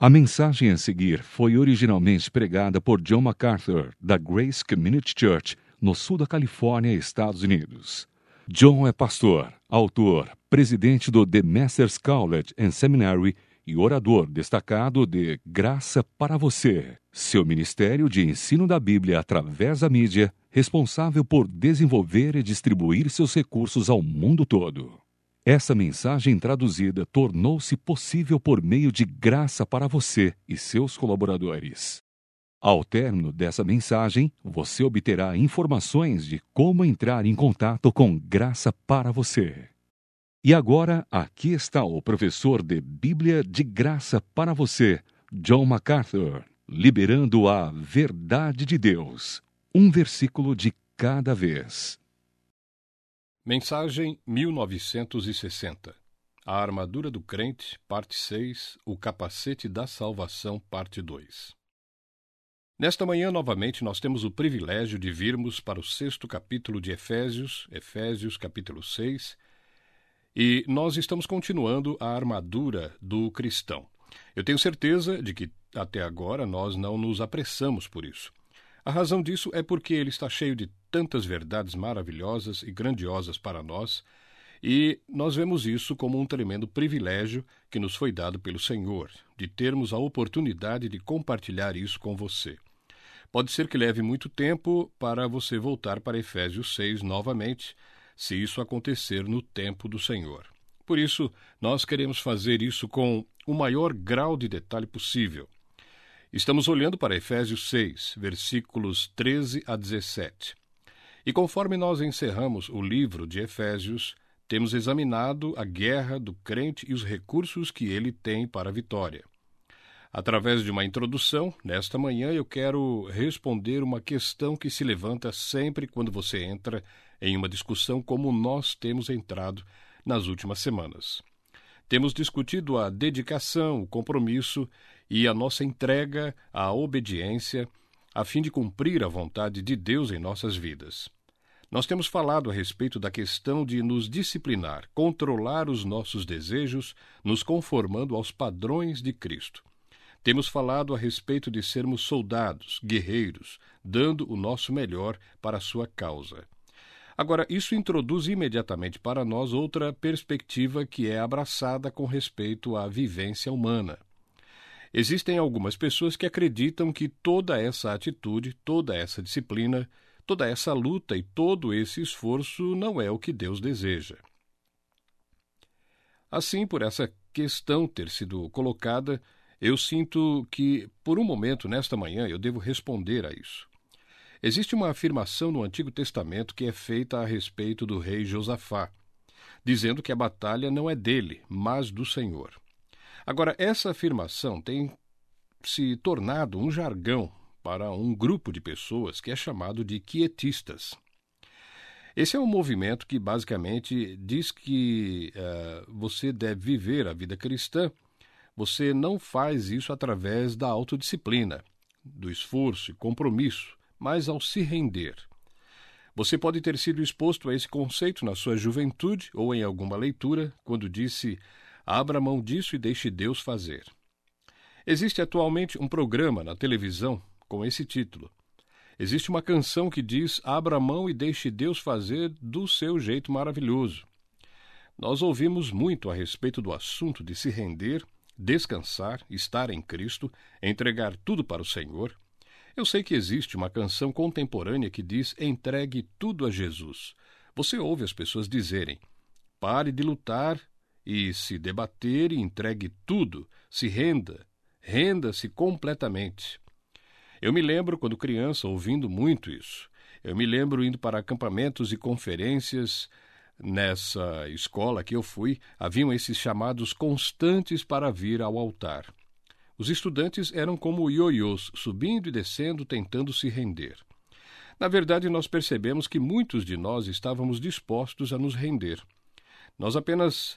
A mensagem a seguir foi originalmente pregada por John MacArthur, da Grace Community Church, no sul da Califórnia, Estados Unidos. John é pastor, autor, presidente do The Masters College and Seminary e orador destacado de Graça para Você, seu ministério de ensino da Bíblia através da mídia, responsável por desenvolver e distribuir seus recursos ao mundo todo. Essa mensagem traduzida tornou-se possível por meio de Graça para Você e seus colaboradores. Ao término dessa mensagem, você obterá informações de como entrar em contato com Graça para Você. E agora, aqui está o professor de Bíblia de Graça para Você, John MacArthur, liberando a verdade de Deus, um versículo de cada vez. Mensagem 1960. A armadura do crente, parte 6, o capacete da salvação, parte 2. Nesta manhã, novamente, nós temos o privilégio de virmos para o 6º capítulo de Efésios, capítulo 6, e nós estamos continuando a armadura do cristão. Eu tenho certeza de que, até agora, nós não nos apressamos por isso. A razão disso é porque ele está cheio de tantas verdades maravilhosas e grandiosas para nós, e nós vemos isso como um tremendo privilégio que nos foi dado pelo Senhor, de termos a oportunidade de compartilhar isso com você. Pode ser que leve muito tempo para você voltar para Efésios 6 novamente, se isso acontecer no tempo do Senhor. Por isso, nós queremos fazer isso com o maior grau de detalhe possível. Estamos olhando para Efésios 6, versículos 13 a 17. E conforme nós encerramos o livro de Efésios, temos examinado a guerra do crente e os recursos que ele tem para a vitória. Através de uma introdução, nesta manhã eu quero responder uma questão que se levanta sempre quando você entra em uma discussão como nós temos entrado nas últimas semanas. Temos discutido a dedicação, o compromisso e a nossa entrega à obediência a fim de cumprir a vontade de Deus em nossas vidas. Nós temos falado a respeito da questão de nos disciplinar, controlar os nossos desejos, nos conformando aos padrões de Cristo. Temos falado a respeito de sermos soldados, guerreiros, dando o nosso melhor para a sua causa. Agora, isso introduz imediatamente para nós outra perspectiva que é abraçada com respeito à vivência humana. Existem algumas pessoas que acreditam que toda essa atitude, toda essa disciplina, toda essa luta e todo esse esforço não é o que Deus deseja. Assim, por essa questão ter sido colocada, eu sinto que, por um momento, nesta manhã, eu devo responder a isso. Existe uma afirmação no Antigo Testamento que é feita a respeito do rei Josafá, dizendo que a batalha não é dele, mas do Senhor. Agora, essa afirmação tem se tornado um jargão para um grupo de pessoas que é chamado de quietistas. Esse é um movimento que basicamente diz que você deve viver a vida cristã. Você não faz isso através da autodisciplina, do esforço e compromisso, mas ao se render. Você pode ter sido exposto a esse conceito na sua juventude ou em alguma leitura, quando disse: abra mão disso e deixe Deus fazer. Existe atualmente um programa na televisão com esse título. Existe uma canção que diz: abra mão e deixe Deus fazer do seu jeito maravilhoso. Nós ouvimos muito a respeito do assunto de se render, descansar, estar em Cristo, entregar tudo para o Senhor. Eu sei que existe uma canção contemporânea que diz: entregue tudo a Jesus. Você ouve as pessoas dizerem: pare de lutar e se debater e entregue tudo, se renda-se completamente. Eu me lembro, quando criança, ouvindo muito isso. Eu me lembro indo para acampamentos e conferências. Nessa escola que eu fui, haviam esses chamados constantes para vir ao altar. Os estudantes eram como ioiôs, subindo e descendo, tentando se render. Na verdade, nós percebemos que muitos de nós estávamos dispostos a nos render. Nós apenas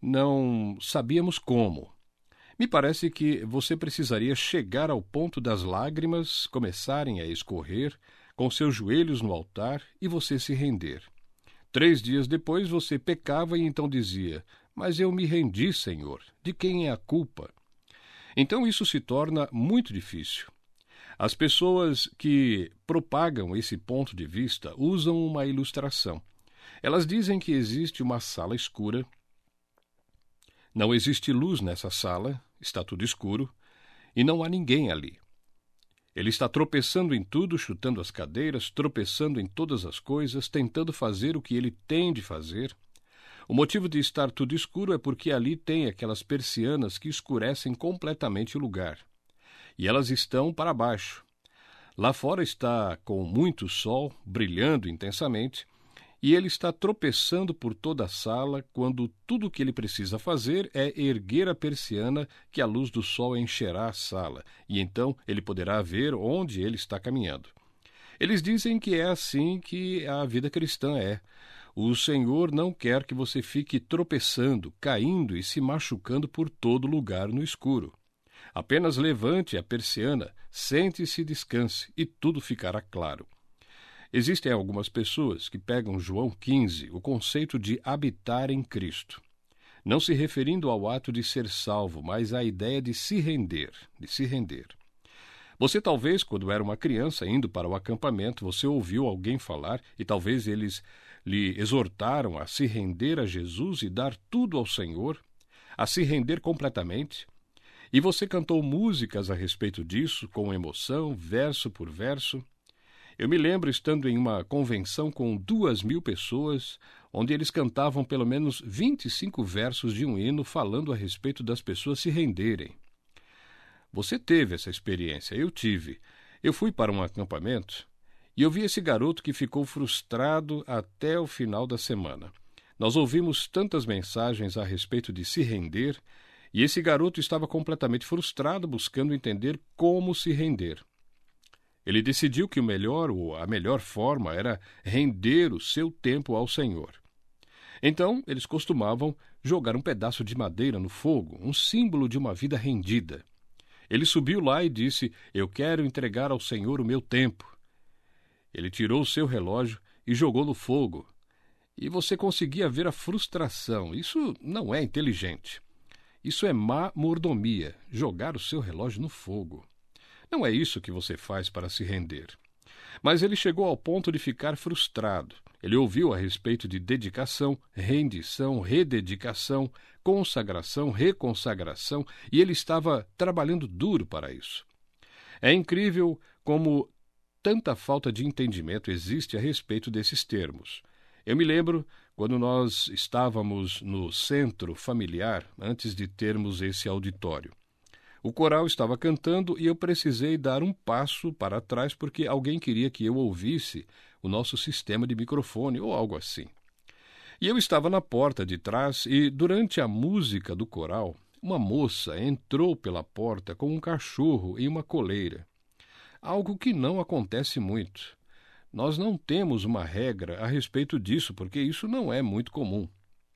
não sabíamos como. Me parece que você precisaria chegar ao ponto das lágrimas começarem a escorrer, com seus joelhos no altar, e você se render. 3 dias depois você pecava e então dizia: mas eu me rendi, Senhor, de quem é a culpa? Então isso se torna muito difícil. As pessoas que propagam esse ponto de vista usam uma ilustração. Elas dizem que existe uma sala escura, não existe luz nessa sala, está tudo escuro, e não há ninguém ali. Ele está tropeçando em tudo, chutando as cadeiras, tropeçando em todas as coisas, tentando fazer o que ele tem de fazer. O motivo de estar tudo escuro é porque ali tem aquelas persianas que escurecem completamente o lugar. E elas estão para baixo. Lá fora está com muito sol, brilhando intensamente, e ele está tropeçando por toda a sala quando tudo o que ele precisa fazer é erguer a persiana que a luz do sol encherá a sala, e então ele poderá ver onde ele está caminhando. Eles dizem que é assim que a vida cristã é. O Senhor não quer que você fique tropeçando, caindo e se machucando por todo lugar no escuro. Apenas levante a persiana, sente-se e descanse, e tudo ficará claro. Existem algumas pessoas que pegam João 15, o conceito de habitar em Cristo, não se referindo ao ato de ser salvo, mas à ideia de se render, Você talvez, quando era uma criança indo para o acampamento, você ouviu alguém falar e talvez eles lhe exortaram a se render a Jesus e dar tudo ao Senhor, a se render completamente. E você cantou músicas a respeito disso, com emoção, verso por verso. Eu me lembro estando em uma convenção com 2.000 pessoas, onde eles cantavam pelo menos 25 versos de um hino falando a respeito das pessoas se renderem. Você teve essa experiência, eu tive. Eu fui para um acampamento e eu vi esse garoto que ficou frustrado até o final da semana. Nós ouvimos tantas mensagens a respeito de se render e esse garoto estava completamente frustrado buscando entender como se render. Ele decidiu que o melhor ou a melhor forma era render o seu tempo ao Senhor. Então, eles costumavam jogar um pedaço de madeira no fogo, um símbolo de uma vida rendida. Ele subiu lá e disse: "Eu quero entregar ao Senhor o meu tempo." Ele tirou o seu relógio e jogou no fogo. E você conseguia ver a frustração. Isso não é inteligente. Isso é má mordomia, jogar o seu relógio no fogo. Não é isso que você faz para se render. Mas ele chegou ao ponto de ficar frustrado. Ele ouviu a respeito de dedicação, rendição, rededicação, consagração, reconsagração, e ele estava trabalhando duro para isso. É incrível como tanta falta de entendimento existe a respeito desses termos. Eu me lembro quando nós estávamos no centro familiar, antes de termos esse auditório. O coral estava cantando e eu precisei dar um passo para trás porque alguém queria que eu ouvisse o nosso sistema de microfone ou algo assim. E eu estava na porta de trás e, durante a música do coral, uma moça entrou pela porta com um cachorro e uma coleira. Algo que não acontece muito. Nós não temos uma regra a respeito disso, porque isso não é muito comum.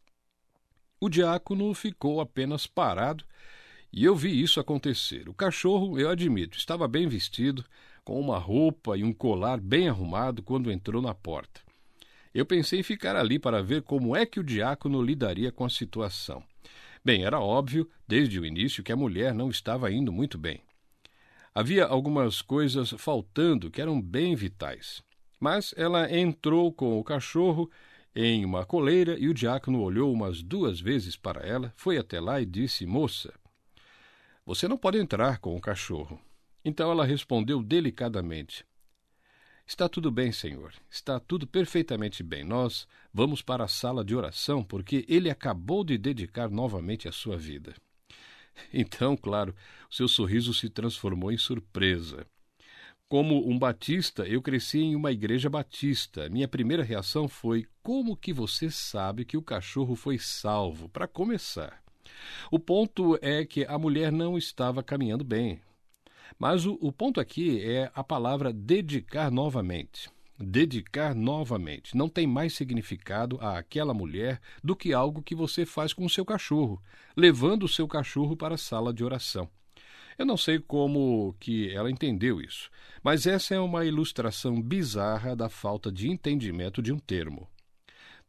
O diácono ficou apenas parado e eu vi isso acontecer. O cachorro, eu admito, estava bem vestido, com uma roupa e um colar bem arrumado quando entrou na porta. Eu pensei em ficar ali para ver como é que o diácono lidaria com a situação. Bem, era óbvio, desde o início, que a mulher não estava indo muito bem. Havia algumas coisas faltando que eram bem vitais. Mas ela entrou com o cachorro em uma coleira e o diácono olhou umas 2 vezes para ela, foi até lá e disse: "Moça, você não pode entrar com o cachorro." Então ela respondeu delicadamente: "Está tudo bem, senhor. Está tudo perfeitamente bem. Nós vamos para a sala de oração porque ele acabou de dedicar novamente a sua vida." Então, claro, o seu sorriso se transformou em surpresa. Como um batista, eu cresci em uma igreja batista. Minha primeira reação foi: como que você sabe que o cachorro foi salvo? Para começar. O ponto é que a mulher não estava caminhando bem. Mas o ponto aqui é a palavra dedicar novamente. Dedicar novamente. Não tem mais significado àquela mulher do que algo que você faz com o seu cachorro, levando o seu cachorro para a sala de oração. Eu não sei como que ela entendeu isso, mas essa é uma ilustração bizarra da falta de entendimento de um termo.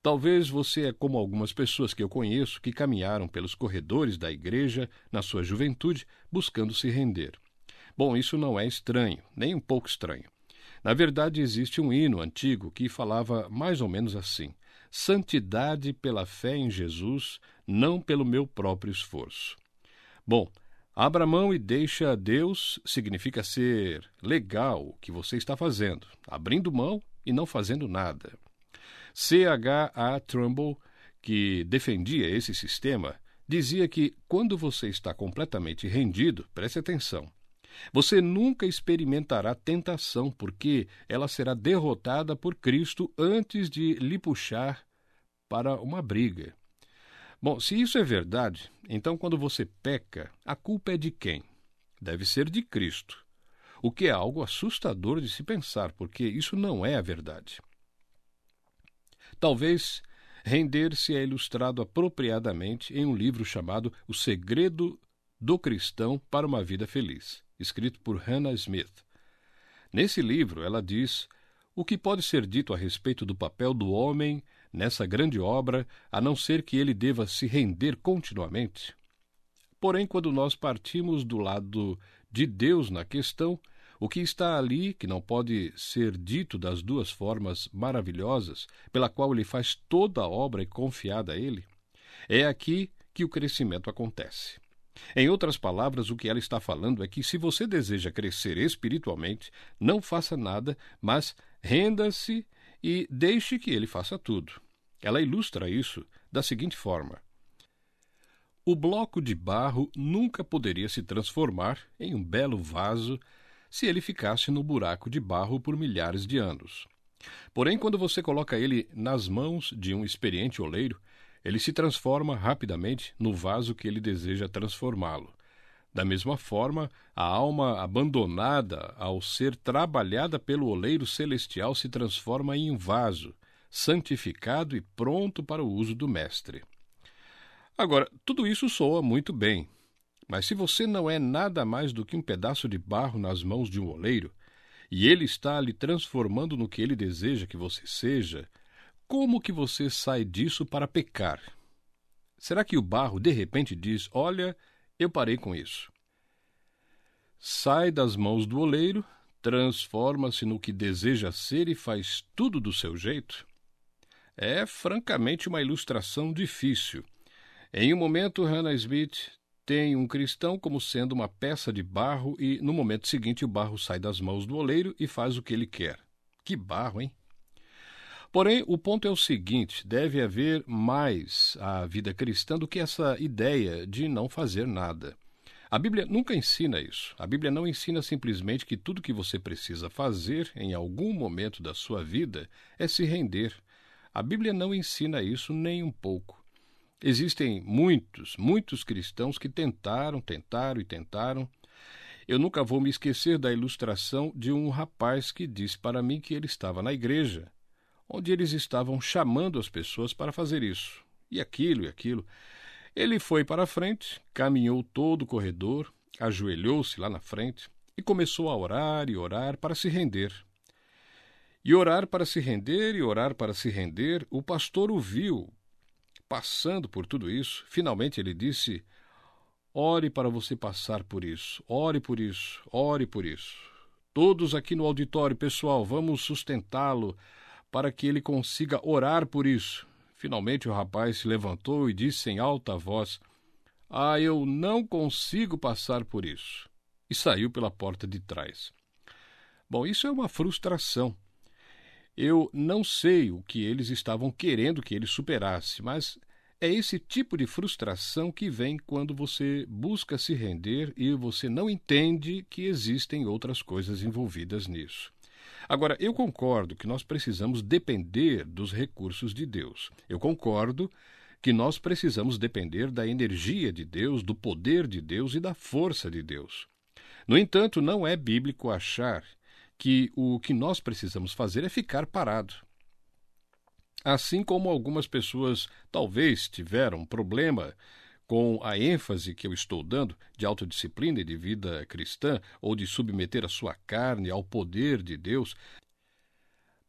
Talvez você é como algumas pessoas que eu conheço que caminharam pelos corredores da igreja na sua juventude buscando se render. Bom, isso não é estranho, nem um pouco estranho. Na verdade, existe um hino antigo que falava mais ou menos assim: santidade pela fé em Jesus, não pelo meu próprio esforço. Bom, abra mão e deixa a Deus significa ser legal o que você está fazendo, abrindo mão e não fazendo nada. C.H.A. Trumbull, que defendia esse sistema, dizia que quando você está completamente rendido, preste atenção, você nunca experimentará tentação, porque ela será derrotada por Cristo antes de lhe puxar para uma briga. Bom, se isso é verdade, então quando você peca, a culpa é de quem? Deve ser de Cristo, o que é algo assustador de se pensar, porque isso não é a verdade. Talvez render-se é ilustrado apropriadamente em um livro chamado O Segredo do Cristão para uma Vida Feliz, escrito por Hannah Smith. Nesse livro, ela diz o que pode ser dito a respeito do papel do homem nessa grande obra, a não ser que ele deva se render continuamente. Porém, quando nós partimos do lado de Deus na questão, o que está ali, que não pode ser dito das duas formas maravilhosas, pela qual ele faz toda a obra e confiada a ele, é aqui que o crescimento acontece. Em outras palavras, o que ela está falando é que se você deseja crescer espiritualmente, não faça nada, mas renda-se e deixe que ele faça tudo. Ela ilustra isso da seguinte forma: o bloco de barro nunca poderia se transformar em um belo vaso se ele ficasse no buraco de barro por milhares de anos. Porém, quando você coloca ele nas mãos de um experiente oleiro, ele se transforma rapidamente no vaso que ele deseja transformá-lo. Da mesma forma, a alma abandonada ao ser trabalhada pelo oleiro celestial se transforma em um vaso, santificado e pronto para o uso do mestre. Agora, tudo isso soa muito bem, mas se você não é nada mais do que um pedaço de barro nas mãos de um oleiro, e ele está lhe transformando no que ele deseja que você seja, como que você sai disso para pecar? Será que o barro de repente diz: olha, eu parei com isso? Sai das mãos do oleiro, transforma-se no que deseja ser e faz tudo do seu jeito? É francamente uma ilustração difícil. Em um momento, Hannah Smith tem um cristão como sendo uma peça de barro e, no momento seguinte, o barro sai das mãos do oleiro e faz o que ele quer. Que barro, hein? Porém, o ponto é o seguinte: deve haver mais à vida cristã do que essa ideia de não fazer nada. A Bíblia nunca ensina isso. A Bíblia não ensina simplesmente que tudo que você precisa fazer em algum momento da sua vida é se render. A Bíblia não ensina isso nem um pouco. Existem muitos cristãos que tentaram. Eu nunca vou me esquecer da ilustração de um rapaz que disse para mim que ele estava na igreja, onde eles estavam chamando as pessoas para fazer isso, e aquilo. Ele foi para a frente, caminhou todo o corredor, ajoelhou-se lá na frente e começou a orar e orar para se render. E orar para se render e orar para se render, o pastor o viu passando por tudo isso. Finalmente ele disse: ore para você passar por isso, ore por isso, ore por isso. Todos aqui no auditório, pessoal, vamos sustentá-lo para que ele consiga orar por isso. Finalmente o rapaz se levantou e disse em alta voz: eu não consigo passar por isso. E saiu pela porta de trás. Bom, isso é uma frustração. Eu não sei o que eles estavam querendo que ele superasse, mas é esse tipo de frustração que vem quando você busca se render e você não entende que existem outras coisas envolvidas nisso. Agora, eu concordo que nós precisamos depender dos recursos de Deus. Eu concordo que nós precisamos depender da energia de Deus, do poder de Deus e da força de Deus. No entanto, não é bíblico achar que o que nós precisamos fazer é ficar parado. Assim como algumas pessoas talvez tiveram problema com a ênfase que eu estou dando de autodisciplina e de vida cristã, ou de submeter a sua carne ao poder de Deus,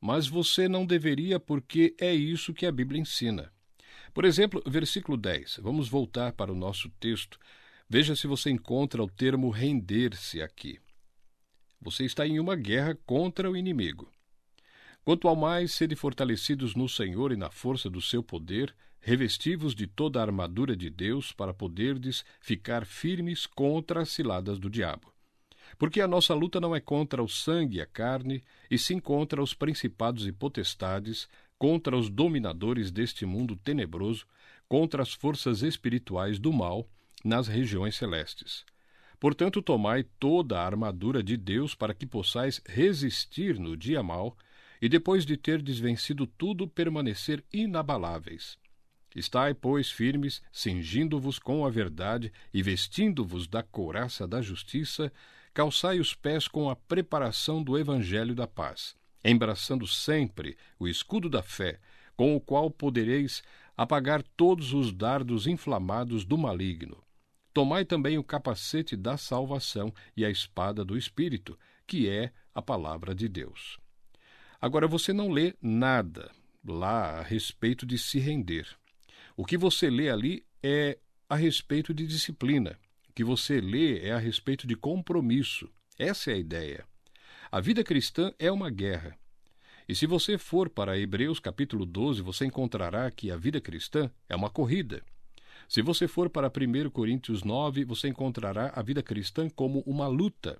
mas você não deveria porque é isso que a Bíblia ensina. Por exemplo, versículo 10. Vamos voltar para o nosso texto. Veja se você encontra o termo render-se aqui. Você está em uma guerra contra o inimigo. Quanto ao mais, sede fortalecidos no Senhor e na força do seu poder, revesti-vos de toda a armadura de Deus para poderdes ficar firmes contra as ciladas do diabo. Porque a nossa luta não é contra o sangue e a carne, e sim contra os principados e potestades, contra os dominadores deste mundo tenebroso, contra as forças espirituais do mal nas regiões celestes. Portanto, tomai toda a armadura de Deus para que possais resistir no dia mau, e depois de terdes vencido tudo, permanecer inabaláveis. Estai, pois, firmes, cingindo-vos com a verdade e vestindo-vos da couraça da justiça, calçai os pés com a preparação do evangelho da paz, embraçando sempre o escudo da fé, com o qual podereis apagar todos os dardos inflamados do maligno. Tomai também o capacete da salvação e a espada do Espírito, que é a palavra de Deus. Agora, você não lê nada lá a respeito de se render. O que você lê ali é a respeito de disciplina. O que você lê é a respeito de compromisso. Essa é a ideia. A vida cristã é uma guerra. E se você for para Hebreus capítulo 12, você encontrará que a vida cristã é uma corrida. Se você for para 1 Coríntios 9, você encontrará a vida cristã como uma luta.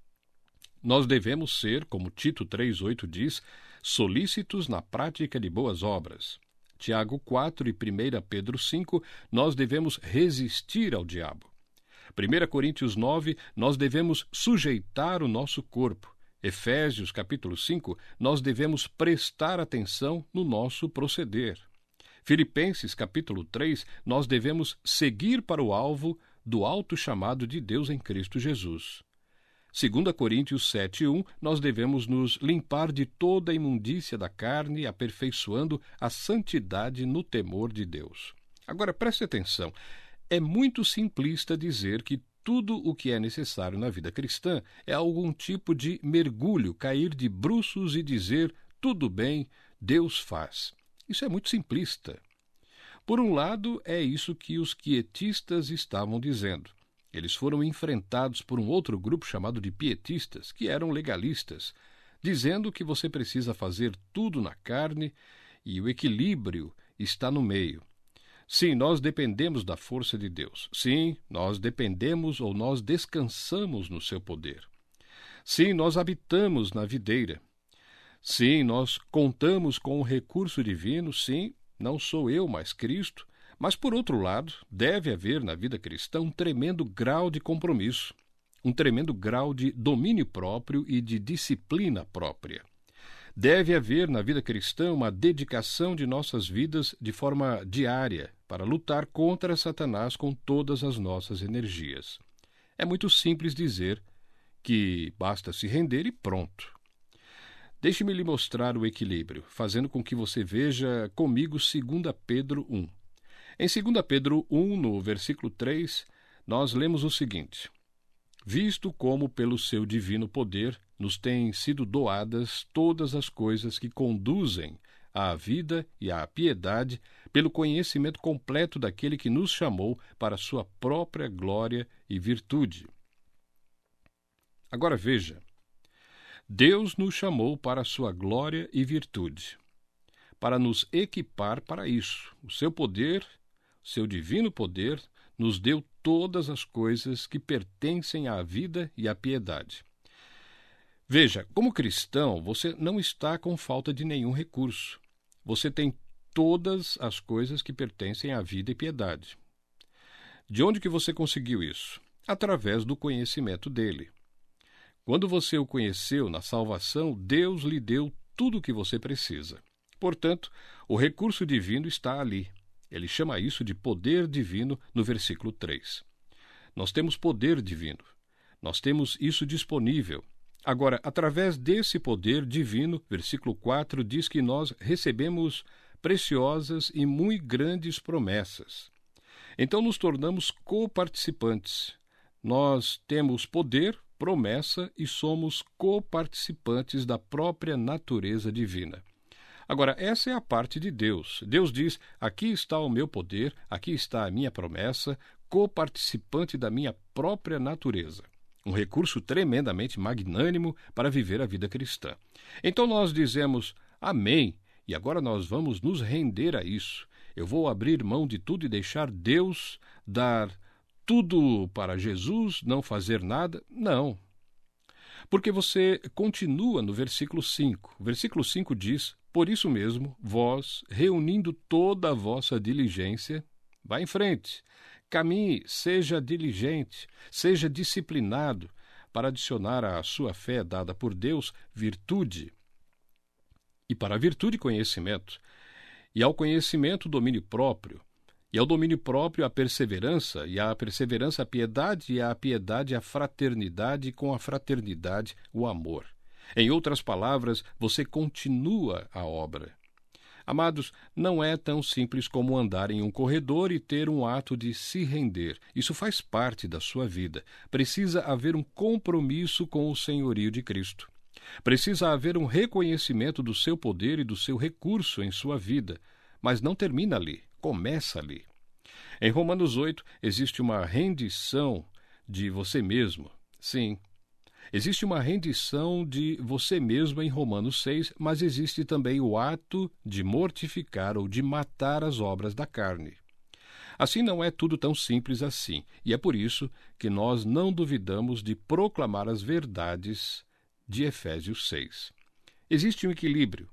Nós devemos ser, como Tito 3,8 diz, solícitos na prática de boas obras. Tiago 4 e 1 Pedro 5, nós devemos resistir ao diabo. 1 Coríntios 9, nós devemos sujeitar o nosso corpo. Efésios capítulo 5, nós devemos prestar atenção no nosso proceder. Filipenses capítulo 3, nós devemos seguir para o alvo do alto chamado de Deus em Cristo Jesus. 2 Coríntios 7:1, nós devemos nos limpar de toda a imundícia da carne, aperfeiçoando a santidade no temor de Deus. Agora, preste atenção, é muito simplista dizer que tudo o que é necessário na vida cristã é algum tipo de mergulho, cair de bruços e dizer, tudo bem, Deus faz. Isso é muito simplista. Por um lado, é isso que os quietistas estavam dizendo. Eles foram enfrentados por um outro grupo chamado de pietistas, que eram legalistas, dizendo que você precisa fazer tudo na carne e o equilíbrio está no meio. Sim, nós dependemos da força de Deus. Sim, nós dependemos ou nós descansamos no seu poder. Sim, nós habitamos na videira. Sim, nós contamos com o recurso divino. Sim, não sou eu, mas Cristo. Mas, por outro lado, deve haver na vida cristã um tremendo grau de compromisso, um tremendo grau de domínio próprio e de disciplina própria. Deve haver na vida cristã uma dedicação de nossas vidas de forma diária para lutar contra Satanás com todas as nossas energias. É muito simples dizer que basta se render e pronto. Deixe-me lhe mostrar o equilíbrio, fazendo com que você veja comigo 2 Pedro 1. Em 2 Pedro 1, no versículo 3, nós lemos o seguinte: visto como pelo seu divino poder nos têm sido doadas todas as coisas que conduzem à vida e à piedade, pelo conhecimento completo daquele que nos chamou para a sua própria glória e virtude. Agora veja, Deus nos chamou para a sua glória e virtude, para nos equipar para isso. O seu poder, seu divino poder, nos deu todas as coisas que pertencem à vida e à piedade. Veja, como cristão, você não está com falta de nenhum recurso. Você tem todas as coisas que pertencem à vida e piedade. De onde que você conseguiu isso? Através do conhecimento dele. Quando você o conheceu na salvação, Deus lhe deu tudo o que você precisa. Portanto, o recurso divino está ali. Ele chama isso de poder divino no versículo 3. Nós temos poder divino. Nós temos isso disponível. Agora, através desse poder divino, versículo 4 diz que nós recebemos preciosas e muito grandes promessas. Então nos tornamos coparticipantes. Nós temos poder promessa e somos coparticipantes da própria natureza divina. Agora, essa é a parte de Deus. Deus diz, aqui está o meu poder, aqui está a minha promessa, coparticipante da minha própria natureza. Um recurso tremendamente magnânimo para viver a vida cristã. Então nós dizemos, amém, e agora nós vamos nos render a isso. Eu vou abrir mão de tudo e deixar Deus dar tudo para Jesus, não fazer nada? Não. Porque você continua no versículo 5. O versículo 5 diz, por isso mesmo, vós, reunindo toda a vossa diligência, vá em frente, caminhe, seja diligente, seja disciplinado, para adicionar à sua fé dada por Deus virtude. E para a virtude, conhecimento. E ao conhecimento, domínio próprio. E ao domínio próprio, a perseverança. E à perseverança, a piedade. E à piedade, a fraternidade. E com a fraternidade, o amor. Em outras palavras, você continua a obra. Amados, não é tão simples como andar em um corredor e ter um ato de se render. Isso faz parte da sua vida. Precisa haver um compromisso com o senhorio de Cristo. Precisa haver um reconhecimento do seu poder e do seu recurso em sua vida. Mas não termina ali, começa ali. Em Romanos 8, existe uma rendição de você mesmo. Sim, existe uma rendição de você mesmo em Romanos 6, mas existe também o ato de mortificar ou de matar as obras da carne. Assim não é tudo tão simples assim, e é por isso que nós não duvidamos de proclamar as verdades de Efésios 6. Existe um equilíbrio.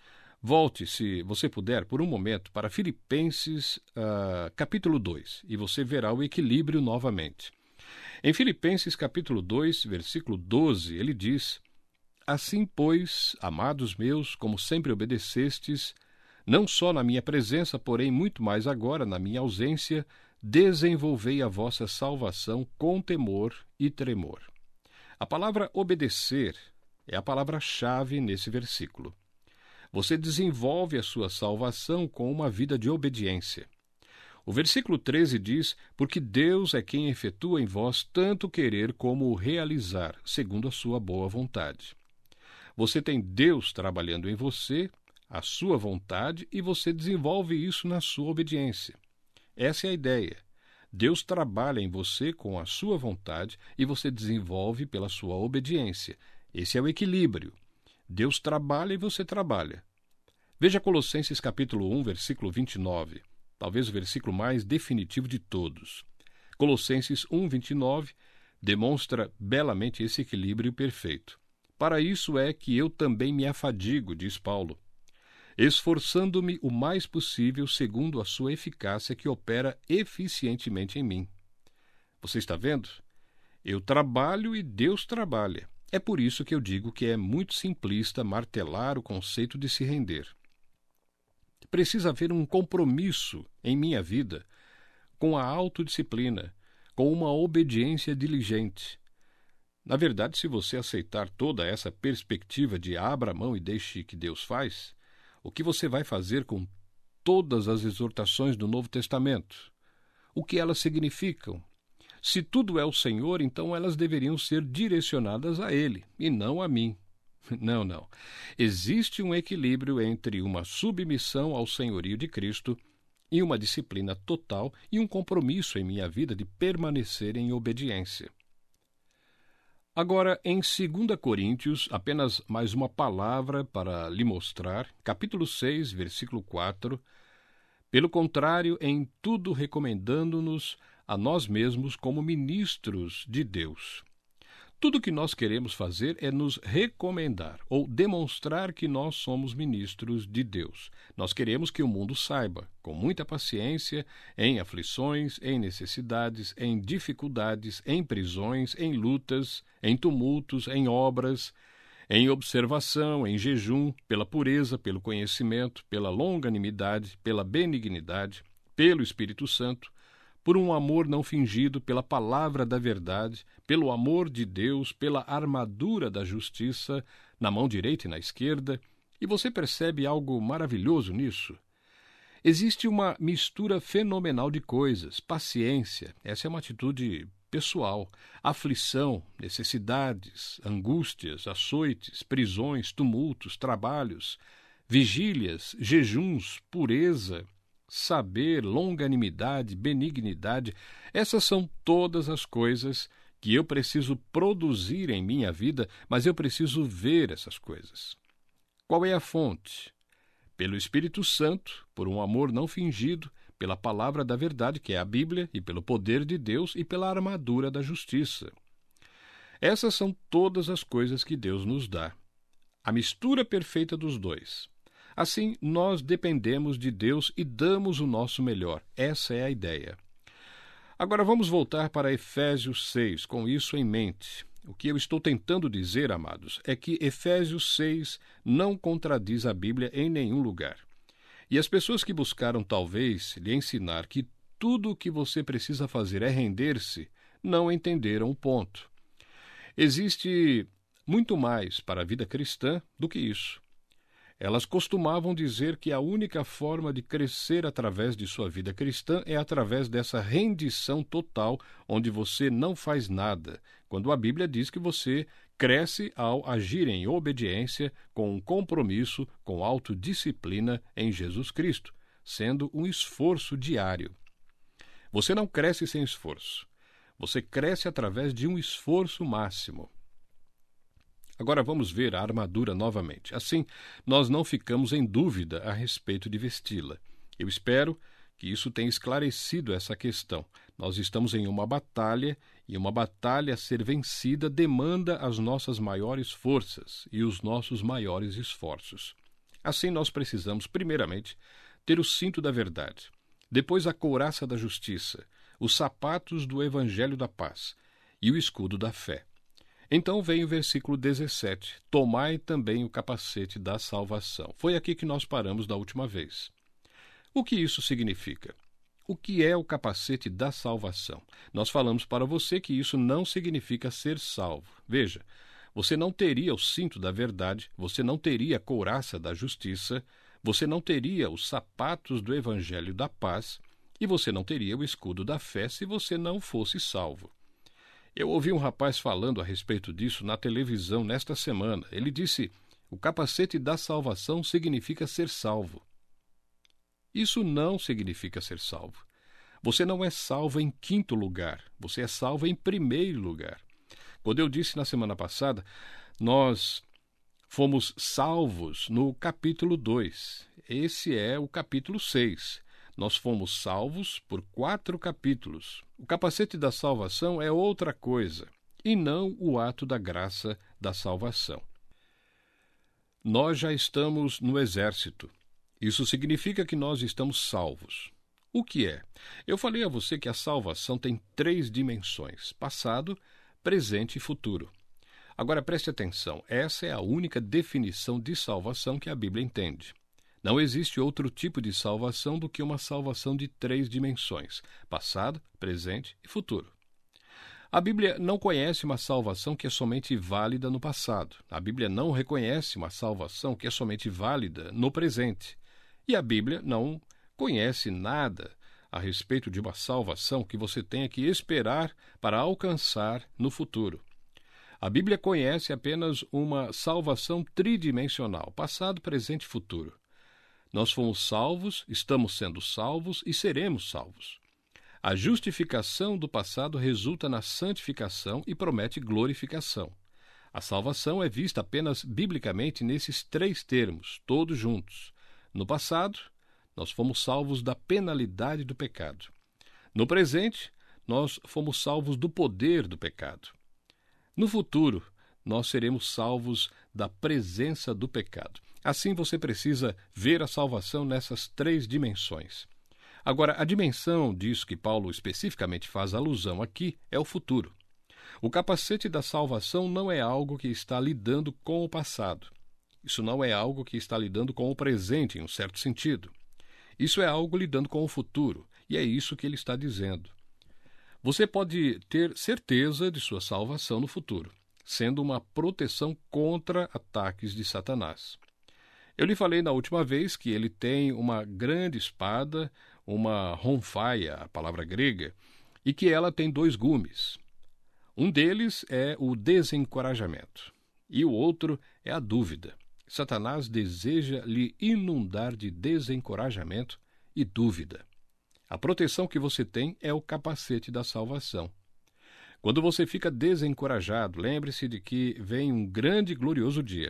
Volte, se você puder, por um momento, para Filipenses capítulo 2, e você verá o equilíbrio novamente. Em Filipenses capítulo 2, versículo 12, ele diz, assim, pois, amados meus, como sempre obedecestes, não só na minha presença, porém muito mais agora na minha ausência, desenvolvei a vossa salvação com temor e tremor. A palavra obedecer é a palavra-chave nesse versículo. Você desenvolve a sua salvação com uma vida de obediência. O versículo 13 diz, porque Deus é quem efetua em vós tanto querer como o realizar, segundo a sua boa vontade. Você tem Deus trabalhando em você, a sua vontade, e você desenvolve isso na sua obediência. Essa é a ideia. Deus trabalha em você com a sua vontade e você desenvolve pela sua obediência. Esse é o equilíbrio. Deus trabalha e você trabalha. Veja Colossenses capítulo 1, versículo 29, talvez o versículo mais definitivo de todos. Colossenses 1, 29 demonstra belamente esse equilíbrio perfeito. Para isso é que eu também me afadigo, diz Paulo, esforçando-me o mais possível segundo a sua eficácia que opera eficientemente em mim. Você está vendo? Eu trabalho e Deus trabalha. É por isso que eu digo que é muito simplista martelar o conceito de se render. Precisa haver um compromisso em minha vida com a autodisciplina, com uma obediência diligente. Na verdade, se você aceitar toda essa perspectiva de abra a mão e deixe que Deus faz, o que você vai fazer com todas as exortações do Novo Testamento? O que elas significam? Se tudo é o Senhor, então elas deveriam ser direcionadas a Ele, e não a mim. Não. Existe um equilíbrio entre uma submissão ao senhorio de Cristo e uma disciplina total e um compromisso em minha vida de permanecer em obediência. Agora, em 2 Coríntios, apenas mais uma palavra para lhe mostrar, capítulo 6, versículo 4, pelo contrário, em tudo recomendando-nos a nós mesmos como ministros de Deus. Tudo que nós queremos fazer é nos recomendar ou demonstrar que nós somos ministros de Deus. Nós queremos que o mundo saiba, com muita paciência, em aflições, em necessidades, em dificuldades, em prisões, em lutas, em tumultos, em obras, em observação, em jejum, pela pureza, pelo conhecimento, pela longanimidade, pela benignidade, pelo Espírito Santo, por um amor não fingido, pela palavra da verdade, pelo amor de Deus, pela armadura da justiça, na mão direita e na esquerda. E você percebe algo maravilhoso nisso? Existe uma mistura fenomenal de coisas. Paciência, essa é uma atitude pessoal, aflição, necessidades, angústias, açoites, prisões, tumultos, trabalhos, vigílias, jejuns, pureza, saber, longanimidade, benignidade. Essas são todas as coisas que eu preciso produzir em minha vida, mas eu preciso ver essas coisas. Qual é a fonte? Pelo Espírito Santo, por um amor não fingido, pela palavra da verdade, que é a Bíblia, e pelo poder de Deus e pela armadura da justiça. Essas são todas as coisas que Deus nos dá. A mistura perfeita dos dois. Assim, nós dependemos de Deus e damos o nosso melhor. Essa é a ideia. Agora vamos voltar para Efésios 6, com isso em mente. O que eu estou tentando dizer, amados, é que Efésios 6 não contradiz a Bíblia em nenhum lugar. E as pessoas que buscaram, talvez, lhe ensinar que tudo o que você precisa fazer é render-se, não entenderam o ponto. Existe muito mais para a vida cristã do que isso. Elas costumavam dizer que a única forma de crescer através de sua vida cristã é através dessa rendição total, onde você não faz nada, quando a Bíblia diz que você cresce ao agir em obediência, com um compromisso, com autodisciplina em Jesus Cristo, sendo um esforço diário. Você não cresce sem esforço. Você cresce através de um esforço máximo. Agora vamos ver a armadura novamente. Assim, nós não ficamos em dúvida a respeito de vesti-la. Eu espero que isso tenha esclarecido essa questão. Nós estamos em uma batalha, e uma batalha a ser vencida demanda as nossas maiores forças e os nossos maiores esforços. Assim, nós precisamos, primeiramente, ter o cinto da verdade, depois a couraça da justiça, os sapatos do evangelho da paz e o escudo da fé. Então vem o versículo 17, tomai também o capacete da salvação. Foi aqui que nós paramos da última vez. O que isso significa? O que é o capacete da salvação? Nós falamos para você que isso não significa ser salvo. Veja, você não teria o cinto da verdade, você não teria a couraça da justiça, você não teria os sapatos do evangelho da paz e você não teria o escudo da fé se você não fosse salvo. Eu ouvi um rapaz falando a respeito disso na televisão nesta semana. Ele disse, o capacete da salvação significa ser salvo. Isso não significa ser salvo. Você não é salvo em quinto lugar, você é salvo em primeiro lugar. Quando eu disse na semana passada, nós fomos salvos no capítulo 2. Esse é o capítulo 6. Nós fomos salvos por 4 capítulos. O capacete da salvação é outra coisa, e não o ato da graça da salvação. Nós já estamos no exército. Isso significa que nós estamos salvos. O que é? Eu falei a você que a salvação tem 3 dimensões: passado, presente e futuro. Agora preste atenção, essa é a única definição de salvação que a Bíblia entende. Não existe outro tipo de salvação do que uma salvação de 3 dimensões: passado, presente e futuro. A Bíblia não conhece uma salvação que é somente válida no passado. A Bíblia não reconhece uma salvação que é somente válida no presente. E a Bíblia não conhece nada a respeito de uma salvação que você tenha que esperar para alcançar no futuro. A Bíblia conhece apenas uma salvação tridimensional: passado, presente e futuro. Nós fomos salvos, estamos sendo salvos e seremos salvos. A justificação do passado resulta na santificação e promete glorificação. A salvação é vista apenas biblicamente nesses 3 termos, todos juntos. No passado, nós fomos salvos da penalidade do pecado. No presente, nós fomos salvos do poder do pecado. No futuro, nós seremos salvos da presença do pecado. Assim, você precisa ver a salvação nessas 3 dimensões. Agora, a dimensão disso que Paulo especificamente faz alusão aqui é o futuro. O capacete da salvação não é algo que está lidando com o passado. Isso não é algo que está lidando com o presente, em um certo sentido. Isso é algo lidando com o futuro, e é isso que ele está dizendo. Você pode ter certeza de sua salvação no futuro, sendo uma proteção contra ataques de Satanás. Eu lhe falei na última vez que ele tem uma grande espada, uma ronfaia, a palavra grega, e que ela tem 2 gumes. Um deles é o desencorajamento e o outro é a dúvida. Satanás deseja lhe inundar de desencorajamento e dúvida. A proteção que você tem é o capacete da salvação. Quando você fica desencorajado, lembre-se de que vem um grande e glorioso dia.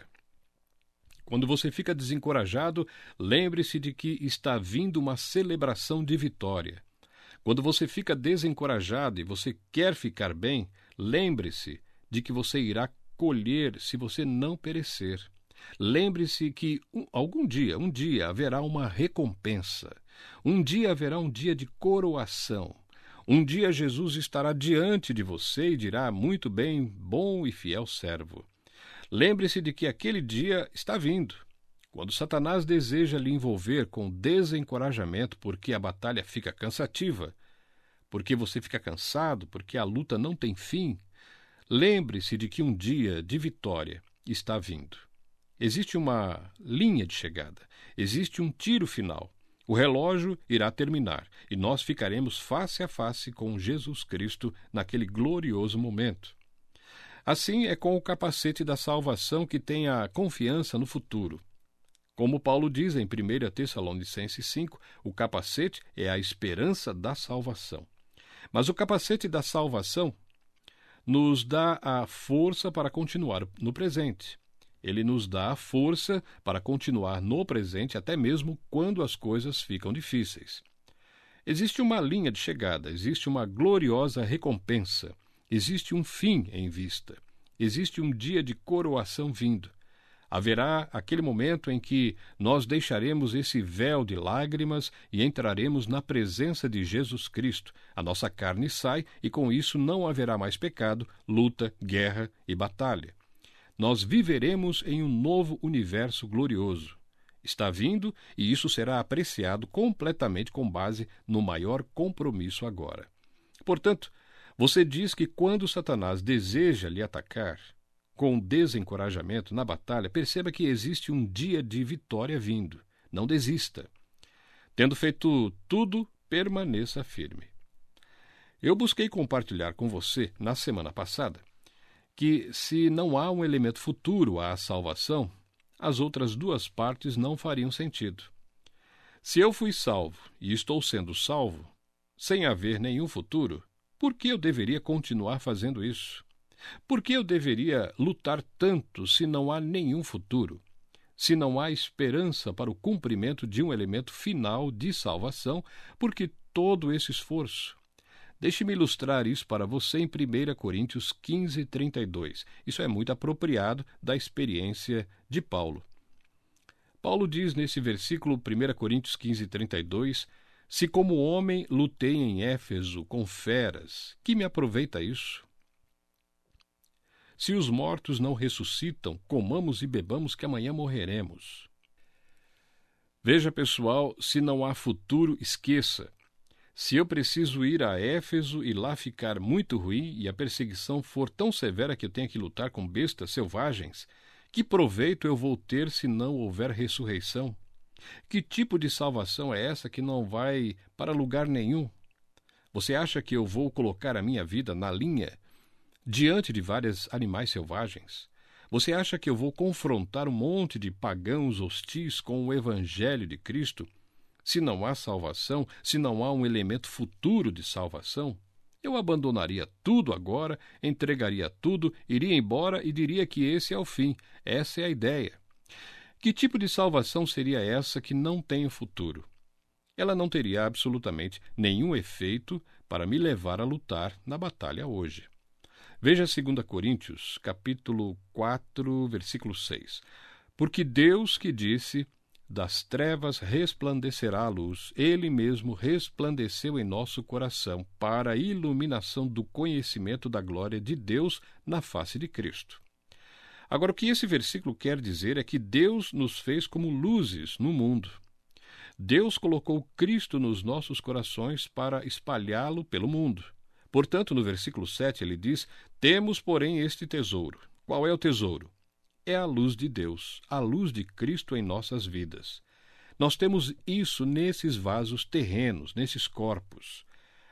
Quando você fica desencorajado, lembre-se de que está vindo uma celebração de vitória. Quando você fica desencorajado e você quer ficar bem, lembre-se de que você irá colher se você não perecer. Lembre-se que um dia haverá uma recompensa. Um dia haverá um dia de coroação. Um dia Jesus estará diante de você e dirá: muito bem, bom e fiel servo. Lembre-se de que aquele dia está vindo. Quando Satanás deseja lhe envolver com desencorajamento porque a batalha fica cansativa, porque você fica cansado, porque a luta não tem fim, lembre-se de que um dia de vitória está vindo. Existe uma linha de chegada, existe um tiro final. O relógio irá terminar e nós ficaremos face a face com Jesus Cristo naquele glorioso momento. Assim é com o capacete da salvação que tem a confiança no futuro. Como Paulo diz em 1 Tessalonicenses 5, o capacete é a esperança da salvação. Mas o capacete da salvação nos dá a força para continuar no presente. Ele nos dá a força para continuar no presente até mesmo quando as coisas ficam difíceis. Existe uma linha de chegada, existe uma gloriosa recompensa, existe um fim em vista, existe um dia de coroação vindo. Haverá aquele momento em que nós deixaremos esse véu de lágrimas e entraremos na presença de Jesus Cristo. A nossa carne sai e com isso não haverá mais pecado, luta, guerra e batalha. Nós viveremos em um novo universo glorioso. Está vindo e isso será apreciado completamente com base no maior compromisso agora. Portanto, você diz que quando Satanás deseja lhe atacar com desencorajamento na batalha, perceba que existe um dia de vitória vindo. Não desista. Tendo feito tudo, permaneça firme. Eu busquei compartilhar com você, na semana passada, que se não há um elemento futuro à salvação, as outras 2 partes não fariam sentido. Se eu fui salvo e estou sendo salvo, sem haver nenhum futuro, por que eu deveria continuar fazendo isso? Por que eu deveria lutar tanto se não há nenhum futuro? Se não há esperança para o cumprimento de um elemento final de salvação, por que todo esse esforço? Deixe-me ilustrar isso para você em 1 Coríntios 15, 32. Isso é muito apropriado da experiência de Paulo. Paulo diz nesse versículo, 1 Coríntios 15, 32, se como homem lutei em Éfeso com feras, que me aproveita isso? Se os mortos não ressuscitam, comamos e bebamos que amanhã morreremos. Veja, pessoal, se não há futuro, esqueça. Se eu preciso ir a Éfeso e lá ficar muito ruim e a perseguição for tão severa que eu tenha que lutar com bestas selvagens, que proveito eu vou ter se não houver ressurreição? Que tipo de salvação é essa que não vai para lugar nenhum? Você acha que eu vou colocar a minha vida na linha diante de vários animais selvagens? Você acha que eu vou confrontar um monte de pagãos hostis com o Evangelho de Cristo? Se não há salvação, se não há um elemento futuro de salvação, eu abandonaria tudo agora, entregaria tudo, iria embora e diria que esse é o fim. Essa é a ideia. Que tipo de salvação seria essa que não tem o futuro? Ela não teria absolutamente nenhum efeito para me levar a lutar na batalha hoje. Veja 2 Coríntios, capítulo 4, versículo 6. Porque Deus que disse: das trevas resplandecerá a luz, Ele mesmo resplandeceu em nosso coração para a iluminação do conhecimento da glória de Deus na face de Cristo. Agora, o que esse versículo quer dizer é que Deus nos fez como luzes no mundo. Deus colocou Cristo nos nossos corações para espalhá-lo pelo mundo. Portanto, no versículo 7 ele diz: temos, porém, este tesouro. Qual é o tesouro? É a luz de Deus, a luz de Cristo em nossas vidas. Nós temos isso nesses vasos terrenos, nesses corpos.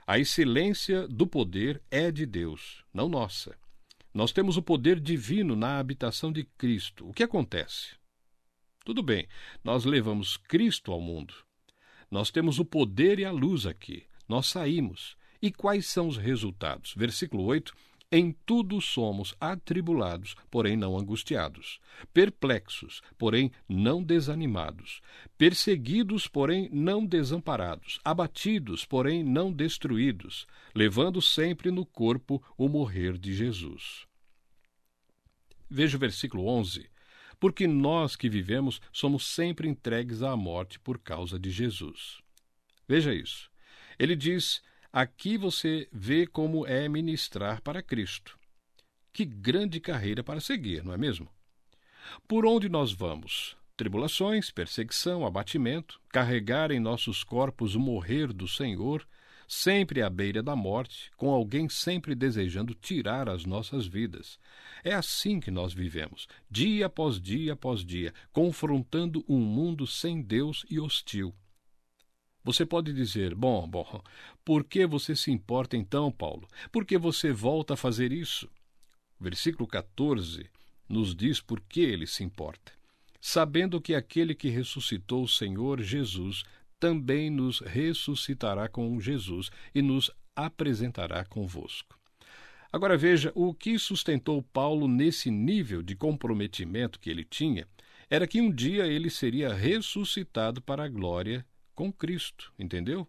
A excelência do poder é de Deus, não nossa. Nós temos o poder divino na habitação de Cristo. O que acontece? Tudo bem, nós levamos Cristo ao mundo. Nós temos o poder e a luz aqui. Nós saímos. E quais são os resultados? Versículo 8. Em tudo somos atribulados, porém não angustiados, perplexos, porém não desanimados, perseguidos, porém não desamparados, abatidos, porém não destruídos, levando sempre no corpo o morrer de Jesus. Veja o versículo 11. Porque nós que vivemos somos sempre entregues à morte por causa de Jesus. Veja isso. Ele diz: aqui você vê como é ministrar para Cristo. Que grande carreira para seguir, não é mesmo? Por onde nós vamos? Tribulações, perseguição, abatimento, carregar em nossos corpos o morrer do Senhor, sempre à beira da morte, com alguém sempre desejando tirar as nossas vidas. É assim que nós vivemos, dia após dia, confrontando um mundo sem Deus e hostil. Você pode dizer, bom, por que você se importa então, Paulo? Por que você volta a fazer isso? O versículo 14 nos diz por que ele se importa. Sabendo que aquele que ressuscitou o Senhor Jesus também nos ressuscitará com Jesus e nos apresentará convosco. Agora veja, o que sustentou Paulo nesse nível de comprometimento que ele tinha era que um dia ele seria ressuscitado para a glória com Cristo, entendeu?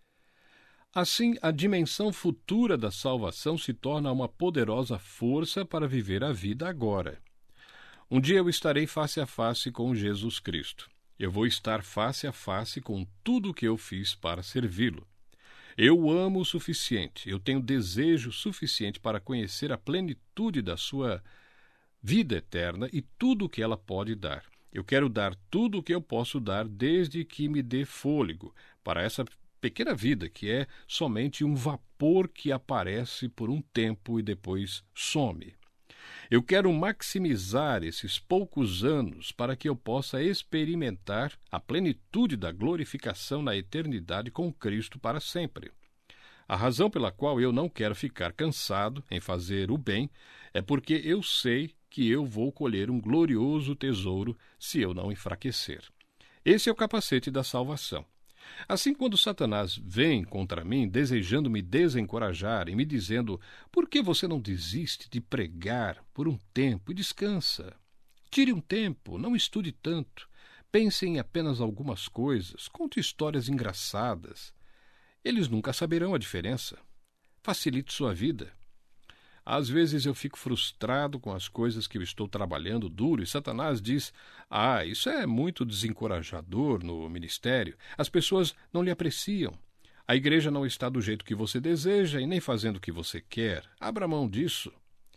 Assim, a dimensão futura da salvação se torna uma poderosa força para viver a vida agora. Um dia eu estarei face a face com Jesus Cristo. Eu vou estar face a face com tudo o que eu fiz para servi-lo. Eu o amo o suficiente, eu tenho desejo suficiente para conhecer a plenitude da sua vida eterna e tudo o que ela pode dar. Eu quero dar tudo o que eu posso dar desde que me dê fôlego para essa pequena vida que é somente um vapor que aparece por um tempo e depois some. Eu quero maximizar esses poucos anos para que eu possa experimentar a plenitude da glorificação na eternidade com Cristo para sempre. A razão pela qual eu não quero ficar cansado em fazer o bem é porque eu sei que eu vou colher um glorioso tesouro se eu não enfraquecer. Esse é o capacete da salvação. Assim, quando Satanás vem contra mim, desejando me desencorajar e me dizendo: por que você não desiste de pregar por um tempo e descansa? Tire um tempo, não estude tanto, pense em apenas algumas coisas, conte histórias engraçadas. Eles nunca saberão a diferença. Facilite sua vida. Às vezes eu fico frustrado com as coisas que eu estou trabalhando duro e Satanás diz: isso é muito desencorajador no ministério. As pessoas não lhe apreciam. A igreja não está do jeito que você deseja e nem fazendo o que você quer. Abra mão disso.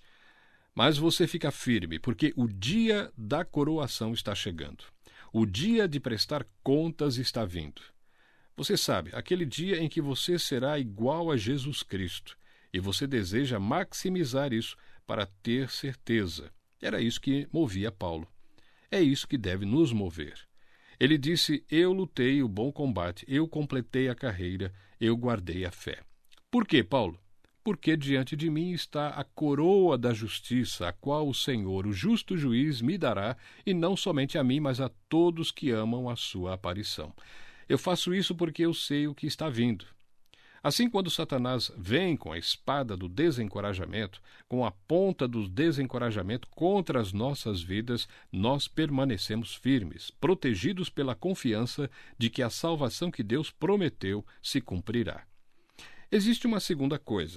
Mas você fica firme, porque o dia da coroação está chegando. O dia de prestar contas está vindo. Você sabe, aquele dia em que você será igual a Jesus Cristo. E você deseja maximizar isso para ter certeza. Era isso que movia Paulo. É isso que deve nos mover. Ele disse: eu lutei o bom combate, eu completei a carreira, eu guardei a fé. Por quê, Paulo? Porque diante de mim está a coroa da justiça, a qual o Senhor, o justo juiz, me dará, e não somente a mim, mas a todos que amam a sua aparição. Eu faço isso porque eu sei o que está vindo. Assim, quando Satanás vem com a espada do desencorajamento, com a ponta do desencorajamento contra as nossas vidas, nós permanecemos firmes, protegidos pela confiança de que a salvação que Deus prometeu se cumprirá. Existe uma segunda coisa.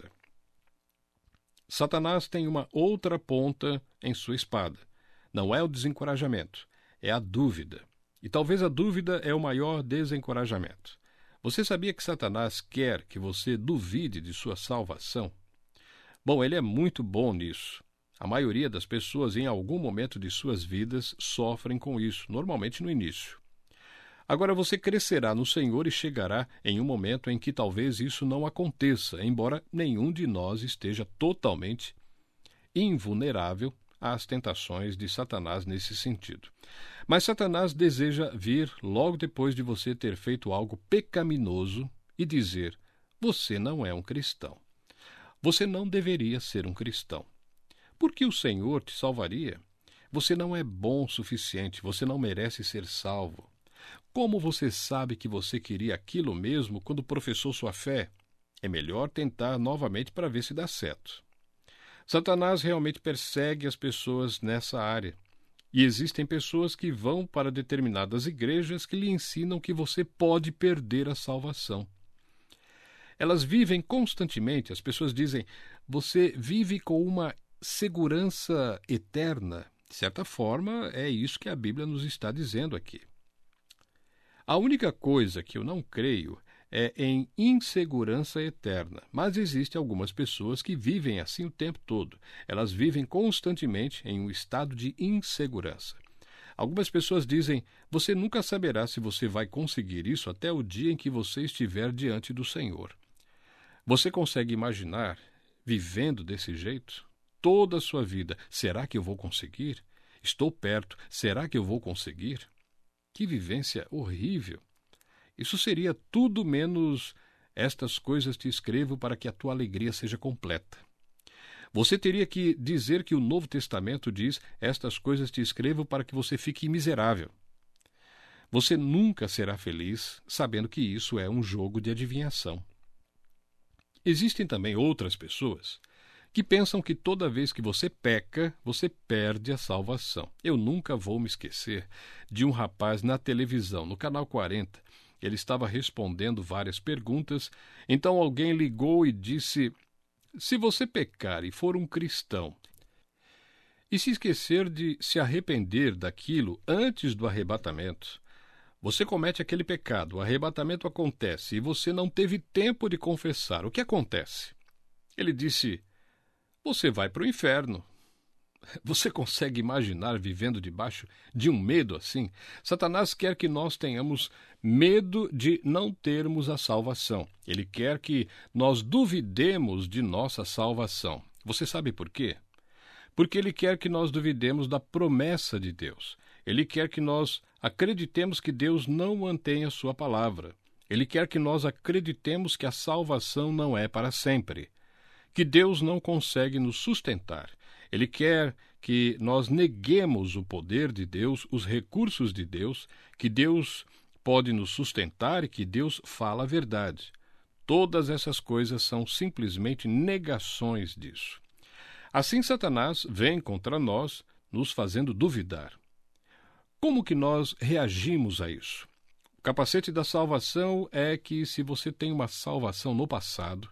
Satanás tem uma outra ponta em sua espada. Não é o desencorajamento, é a dúvida. E talvez a dúvida é o maior desencorajamento. Você sabia que Satanás quer que você duvide de sua salvação? Bom, ele é muito bom nisso. A maioria das pessoas, em algum momento de suas vidas, sofrem com isso, normalmente no início. Agora você crescerá no Senhor e chegará em um momento em que talvez isso não aconteça, embora nenhum de nós esteja totalmente invulnerável às tentações de Satanás nesse sentido. Mas Satanás deseja vir logo depois de você ter feito algo pecaminoso e dizer: você não é um cristão. Você não deveria ser um cristão. Porque o Senhor te salvaria? Você não é bom o suficiente, você não merece ser salvo. Como você sabe que você queria aquilo mesmo quando professou sua fé? É melhor tentar novamente para ver se dá certo. Satanás realmente persegue as pessoas nessa área. E existem pessoas que vão para determinadas igrejas que lhe ensinam que você pode perder a salvação. Elas vivem constantemente, as pessoas dizem, você vive com uma segurança eterna. De certa forma, é isso que a Bíblia nos está dizendo aqui. A única coisa que eu não creio é em insegurança eterna, mas existem algumas pessoas que vivem assim o tempo todo. Elas vivem constantemente em um estado de insegurança. Algumas pessoas dizem, você nunca saberá se você vai conseguir isso até o dia em que você estiver diante do Senhor. Você consegue imaginar vivendo desse jeito? Toda a sua vida, será que eu vou conseguir? Estou perto, será que eu vou conseguir? Que vivência horrível! Isso seria tudo menos estas coisas te escrevo para que a tua alegria seja completa. Você teria que dizer que o Novo Testamento diz estas coisas te escrevo para que você fique miserável. Você nunca será feliz sabendo que isso é um jogo de adivinhação. Existem também outras pessoas que pensam que toda vez que você peca, você perde a salvação. Eu nunca vou me esquecer de um rapaz na televisão, no Canal 40. Ele estava respondendo várias perguntas, então alguém ligou e disse, se você pecar e for um cristão, e se esquecer de se arrepender daquilo antes do arrebatamento, você comete aquele pecado, o arrebatamento acontece e você não teve tempo de confessar. O que acontece? Ele disse, você vai para o inferno. Você consegue imaginar vivendo debaixo de um medo assim? Satanás quer que nós tenhamos medo de não termos a salvação. Ele quer que nós duvidemos de nossa salvação. Você sabe por quê? Porque ele quer que nós duvidemos da promessa de Deus. Ele quer que nós acreditemos que Deus não mantém a sua palavra. Ele quer que nós acreditemos que a salvação não é para sempre, que Deus não consegue nos sustentar. Ele quer que nós neguemos o poder de Deus, os recursos de Deus, que Deus pode nos sustentar e que Deus fala a verdade. Todas essas coisas são simplesmente negações disso. Assim, Satanás vem contra nós, nos fazendo duvidar. Como que nós reagimos a isso? O capacete da salvação é que se você tem uma salvação no passado,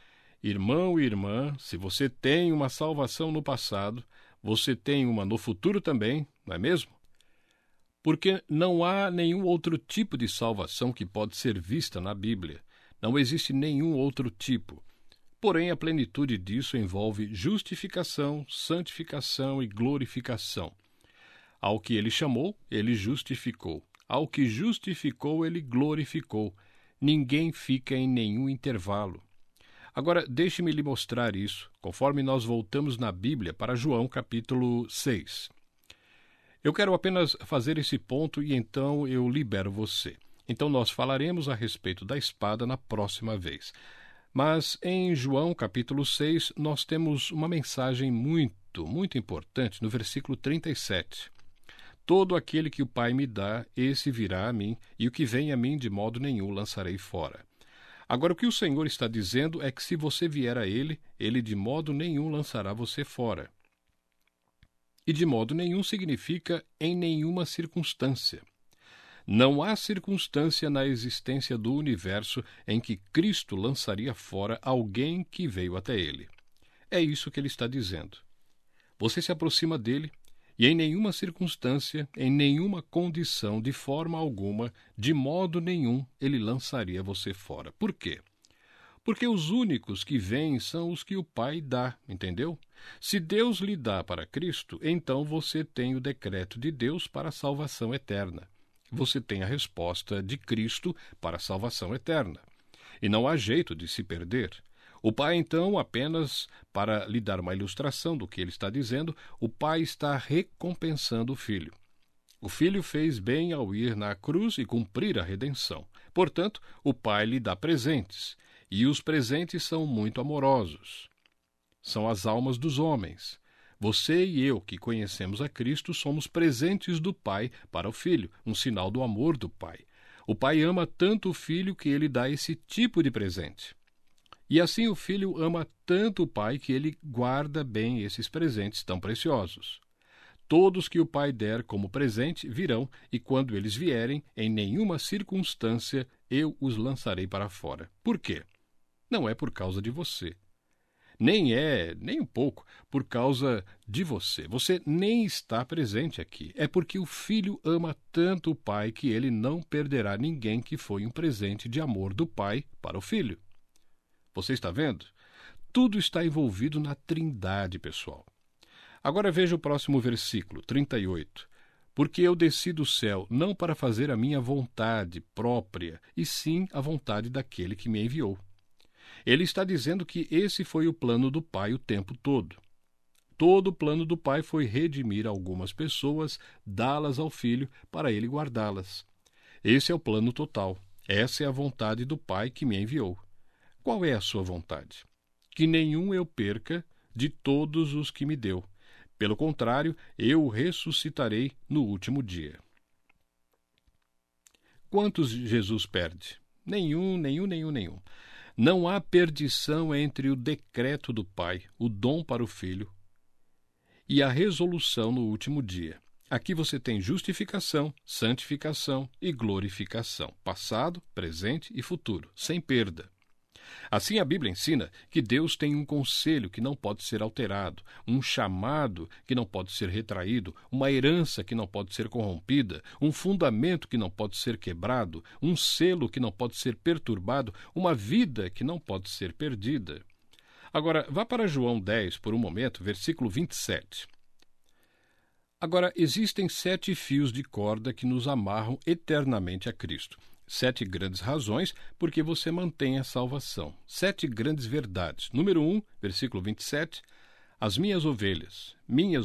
irmão e irmã, se você tem uma salvação no passado, você tem uma no futuro também, não é mesmo? Porque não há nenhum outro tipo de salvação que pode ser vista na Bíblia. Não existe nenhum outro tipo. Porém, a plenitude disso envolve justificação, santificação e glorificação. Ao que ele chamou, ele justificou. Ao que justificou, ele glorificou. Ninguém fica em nenhum intervalo. Agora, deixe-me lhe mostrar isso, conforme nós voltamos na Bíblia para João capítulo 6. Eu quero apenas fazer esse ponto e então eu libero você. Então nós falaremos a respeito da espada na próxima vez. Mas em João capítulo 6 nós temos uma mensagem muito importante no versículo 37. Todo aquele que o Pai me dá, esse virá a mim, e o que vem a mim de modo nenhum lançarei fora. Agora, o que o Senhor está dizendo é que se você vier a Ele, Ele de modo nenhum lançará você fora. E de modo nenhum significa em nenhuma circunstância. Não há circunstância na existência do universo em que Cristo lançaria fora alguém que veio até Ele. É isso que Ele está dizendo. Você se aproxima dEle, e em nenhuma circunstância, em nenhuma condição, de forma alguma, de modo nenhum, ele lançaria você fora. Por quê? Porque os únicos que vêm são os que o Pai dá, entendeu? Se Deus lhe dá para Cristo, então você tem o decreto de Deus para a salvação eterna. Você tem a resposta de Cristo para a salvação eterna. E não há jeito de se perder. O Pai, então, apenas para lhe dar uma ilustração do que ele está dizendo, o Pai está recompensando o Filho. O Filho fez bem ao ir na cruz e cumprir a redenção. Portanto, o Pai lhe dá presentes. E os presentes são muito amorosos. São as almas dos homens. Você e eu, que conhecemos a Cristo, somos presentes do Pai para o Filho, um sinal do amor do Pai. O Pai ama tanto o Filho que ele dá esse tipo de presente. E assim o Filho ama tanto o Pai que ele guarda bem esses presentes tão preciosos. Todos que o Pai der como presente virão, e quando eles vierem, em nenhuma circunstância eu os lançarei para fora. Por quê? Não é por causa de você. Nem um pouco, por causa de você. Você nem está presente aqui. É porque o Filho ama tanto o Pai que ele não perderá ninguém que foi um presente de amor do Pai para o Filho. Você está vendo? Tudo está envolvido na Trindade, pessoal. Agora veja o próximo versículo, 38. Porque eu desci do céu não para fazer a minha vontade própria, e sim a vontade daquele que me enviou. Ele está dizendo que esse foi o plano do Pai o tempo todo. Todo o plano do Pai foi redimir algumas pessoas, dá-las ao Filho para ele guardá-las. Esse é o plano total. Essa é a vontade do Pai que me enviou. Qual é a sua vontade? Que nenhum eu perca de todos os que me deu. Pelo contrário, eu o ressuscitarei no último dia. Quantos Jesus perde? Nenhum. Não há perdição entre o decreto do Pai, o dom para o Filho, e a resolução no último dia. Aqui você tem justificação, santificação e glorificação, passado, presente e futuro, sem perda. Assim, a Bíblia ensina que Deus tem um conselho que não pode ser alterado, um chamado que não pode ser retraído, uma herança que não pode ser corrompida, um fundamento que não pode ser quebrado, um selo que não pode ser perturbado, uma vida que não pode ser perdida. Agora, vá para João 10 por um momento, versículo 27. Agora, existem 7 fios de corda que nos amarram eternamente a Cristo. 7 grandes razões porque você mantém a salvação. 7 grandes verdades. Número 1, versículo 27. As minhas ovelhas.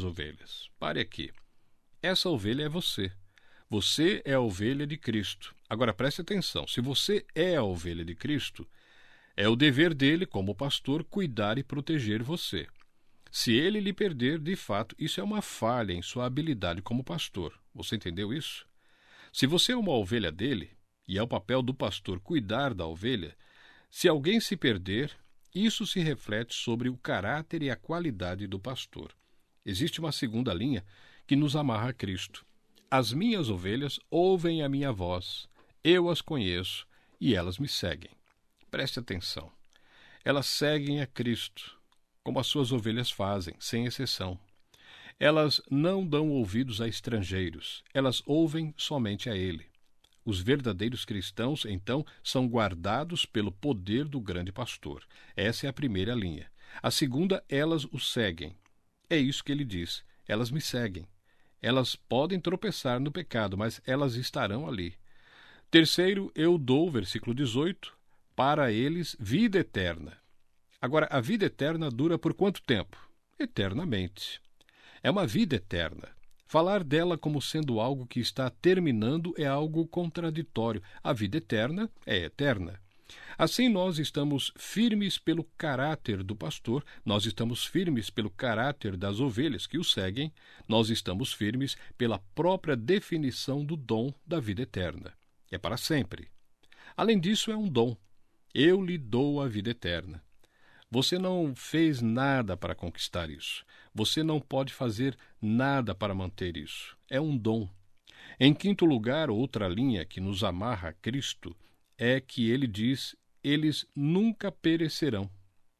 Pare aqui. Essa ovelha é você. Você é a ovelha de Cristo. Agora preste atenção. Se você é a ovelha de Cristo, é o dever dele, como pastor, cuidar e proteger você. Se ele lhe perder, de fato, isso é uma falha em sua habilidade como pastor. Você entendeu isso? Se você é uma ovelha dele, e é o papel do pastor cuidar da ovelha, se alguém se perder, isso se reflete sobre o caráter e a qualidade do pastor. Existe uma segunda linha que nos amarra a Cristo. As minhas ovelhas ouvem a minha voz, eu as conheço e elas me seguem. Preste atenção. Elas seguem a Cristo, como as suas ovelhas fazem, sem exceção. Elas não dão ouvidos a estrangeiros, elas ouvem somente a Ele. Os verdadeiros cristãos, então, são guardados pelo poder do grande pastor. Essa é a primeira linha. A segunda, elas o seguem. É isso que ele diz. Elas me seguem. Elas podem tropeçar no pecado, mas elas estarão ali. Terceiro, eu dou, versículo 18, para eles vida eterna. Agora, a vida eterna dura por quanto tempo? Eternamente. É uma vida eterna. Falar dela como sendo algo que está terminando é algo contraditório. A vida eterna é eterna. Assim, nós estamos firmes pelo caráter do pastor, nós estamos firmes pelo caráter das ovelhas que o seguem, nós estamos firmes pela própria definição do dom da vida eterna. É para sempre. Além disso, é um dom. Eu lhe dou a vida eterna. Você não fez nada para conquistar isso. Você não pode fazer nada para manter isso. É um dom. Em quinto lugar, outra linha que nos amarra a Cristo é que ele diz: eles nunca perecerão.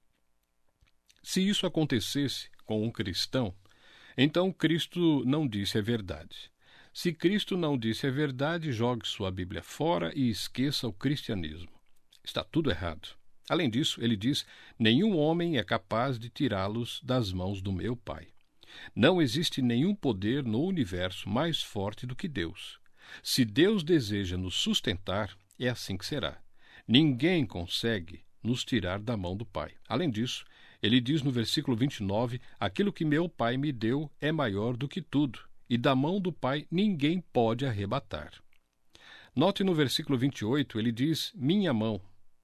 Se isso acontecesse com um cristão, então Cristo não disse a verdade. Se Cristo não disse a verdade, jogue sua Bíblia fora e esqueça o cristianismo. Está tudo errado. Além disso, ele diz: nenhum homem é capaz de tirá-los das mãos do meu Pai. Não existe nenhum poder no universo mais forte do que Deus. Se Deus deseja nos sustentar, é assim que será. Ninguém consegue nos tirar da mão do Pai. Além disso, ele diz no versículo 29, aquilo que meu Pai me deu é maior do que tudo, e da mão do Pai ninguém pode arrebatar. Note no versículo 28, ele diz, minha mão.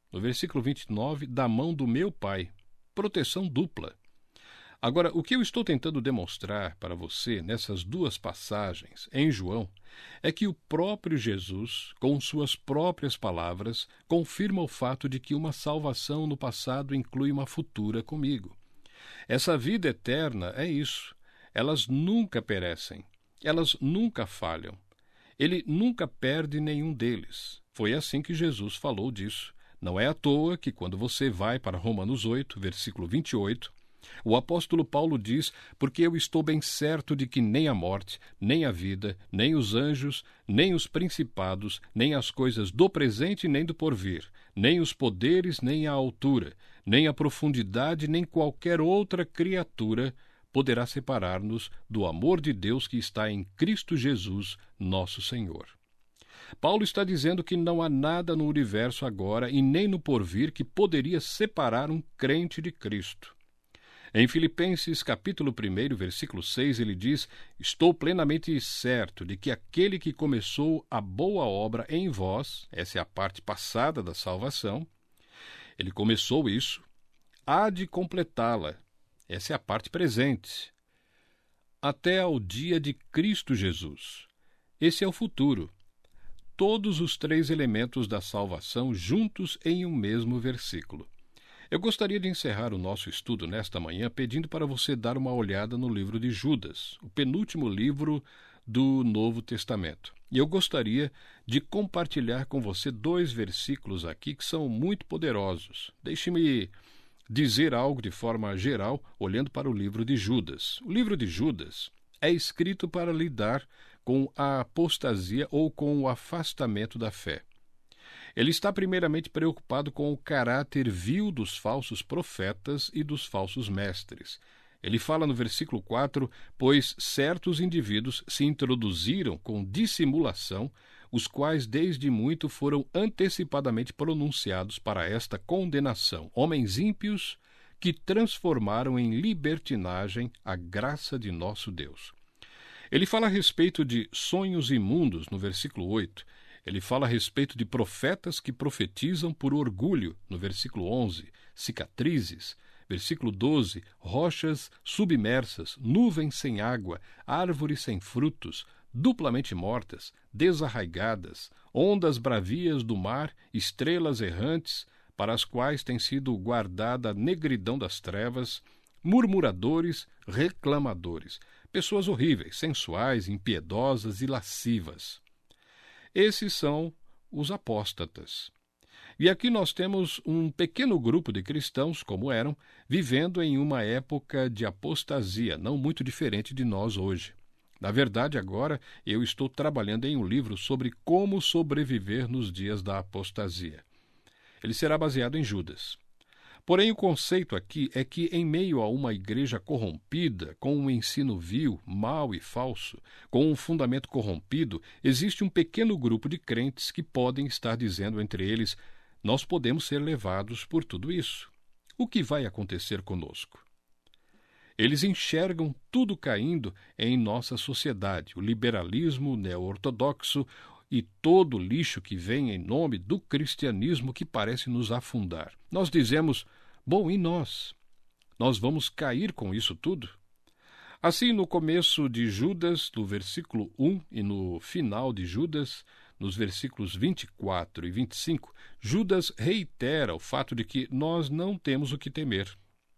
No versículo 29, da mão do meu Pai. Proteção dupla. Agora, o que eu estou tentando demonstrar para você nessas duas passagens em João é que o próprio Jesus, com suas próprias palavras, confirma o fato de que uma salvação no passado inclui uma futura comigo. Essa vida eterna é isso. Elas nunca perecem. Elas nunca falham. Ele nunca perde nenhum deles. Foi assim que Jesus falou disso. Não é à toa que quando você vai para Romanos 8, versículo 28, o apóstolo Paulo diz: porque eu estou bem certo de que nem a morte, nem a vida, nem os anjos, nem os principados, nem as coisas do presente nem do porvir, nem os poderes, nem a altura, nem a profundidade, nem qualquer outra criatura poderá separar-nos do amor de Deus que está em Cristo Jesus, nosso Senhor. Paulo está dizendo que não há nada no universo agora e nem no porvir que poderia separar um crente de Cristo. Em Filipenses, capítulo 1, versículo 6, ele diz: estou plenamente certo de que aquele que começou a boa obra em vós, essa é a parte passada da salvação, ele começou isso, há de completá-la, essa é a parte presente, até ao dia de Cristo Jesus. Esse é o futuro. Todos os três elementos da salvação juntos em um mesmo versículo. Eu gostaria de encerrar o nosso estudo nesta manhã pedindo para você dar uma olhada no livro de Judas, o penúltimo livro do Novo Testamento. E eu gostaria de compartilhar com você 2 versículos aqui que são muito poderosos. Deixe-me dizer algo de forma geral, olhando para o livro de Judas. O livro de Judas é escrito para lidar com a apostasia ou com o afastamento da fé. Ele está primeiramente preocupado com o caráter vil dos falsos profetas e dos falsos mestres. Ele fala no versículo 4, pois certos indivíduos se introduziram com dissimulação, os quais desde muito foram antecipadamente pronunciados para esta condenação, homens ímpios que transformaram em libertinagem a graça de nosso Deus. Ele fala a respeito de sonhos imundos no versículo 8, ele fala a respeito de profetas que profetizam por orgulho, no versículo 11, cicatrizes, versículo 12, rochas submersas, nuvens sem água, árvores sem frutos, duplamente mortas, desarraigadas, ondas bravias do mar, estrelas errantes, para as quais tem sido guardada a negridão das trevas, murmuradores, reclamadores, pessoas horríveis, sensuais, impiedosas e lascivas. Esses são os apóstatas. E aqui nós temos um pequeno grupo de cristãos, como eram, vivendo em uma época de apostasia, não muito diferente de nós hoje. Na verdade, agora eu estou trabalhando em um livro sobre como sobreviver nos dias da apostasia. Ele será baseado em Judas. Porém, o conceito aqui é que, em meio a uma igreja corrompida, com um ensino vil, mau e falso, com um fundamento corrompido, existe um pequeno grupo de crentes que podem estar dizendo entre eles: nós podemos ser levados por tudo isso. O que vai acontecer conosco? Eles enxergam tudo caindo em nossa sociedade, o liberalismo neo-ortodoxo e todo o lixo que vem em nome do cristianismo que parece nos afundar. Nós dizemos: bom, e nós? Nós vamos cair com isso tudo? Assim, no começo de Judas, no versículo 1, e no final de Judas, nos versículos 24 e 25, Judas reitera o fato de que nós não temos o que temer.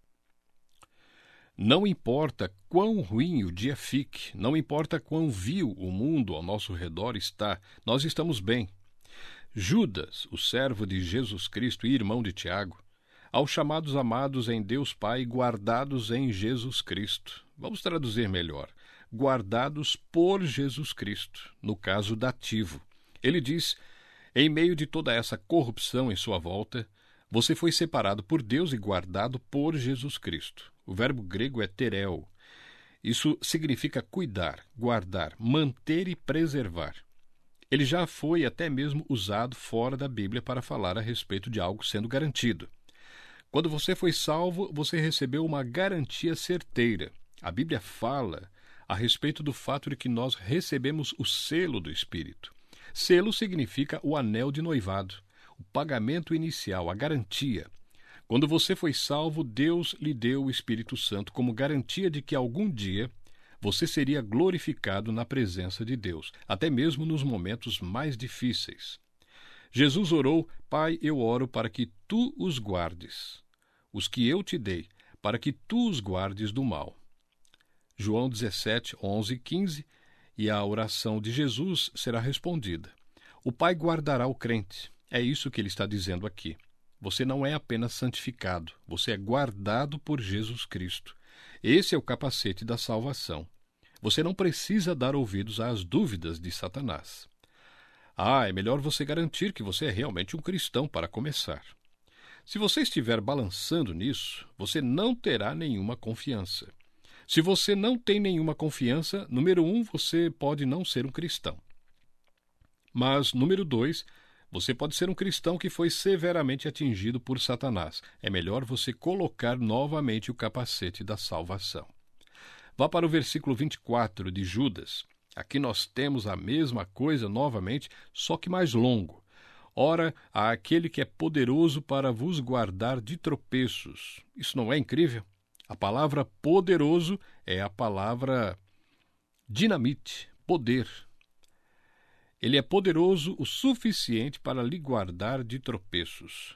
Não importa quão ruim o dia fique, não importa quão vil o mundo ao nosso redor está, nós estamos bem. Judas, o servo de Jesus Cristo e irmão de Tiago, aos chamados amados em Deus Pai, guardados em Jesus Cristo. Vamos traduzir melhor. Guardados por Jesus Cristo, no caso dativo. Ele diz: em meio de toda essa corrupção em sua volta, você foi separado por Deus e guardado por Jesus Cristo. O verbo grego é tereo. Isso significa cuidar, guardar, manter e preservar. Ele já foi até mesmo usado fora da Bíblia para falar a respeito de algo sendo garantido. Quando você foi salvo, você recebeu uma garantia certeira. A Bíblia fala a respeito do fato de que nós recebemos o selo do Espírito. Selo significa o anel de noivado. o pagamento inicial, a garantia. Quando você foi salvo, Deus lhe deu o Espírito Santo como garantia de que algum dia você seria glorificado na presença de Deus, até mesmo nos momentos mais difíceis. Jesus orou: Pai, eu oro para que tu os guardes, os que eu te dei, para que tu os guardes do mal. João 17, 11 e 15, e a oração de Jesus será respondida. O Pai guardará o crente. É isso que ele está dizendo aqui. Você não é apenas santificado, você é guardado por Jesus Cristo. Esse é o capacete da salvação. Você não precisa dar ouvidos às dúvidas de Satanás. É melhor você garantir que você é realmente um cristão para começar. Se você estiver balançando nisso, você não terá nenhuma confiança. Se você não tem nenhuma confiança, número 1, você pode não ser um cristão. Mas, número 2, você pode ser um cristão que foi severamente atingido por Satanás. É melhor você colocar novamente o capacete da salvação. Vá para o versículo 24 de Judas. Aqui nós temos a mesma coisa novamente, só que mais longo. Ora, há aquele que é poderoso para vos guardar de tropeços. Isso não é incrível? A palavra poderoso é a palavra dinamite, poder. Ele é poderoso o suficiente para lhe guardar de tropeços.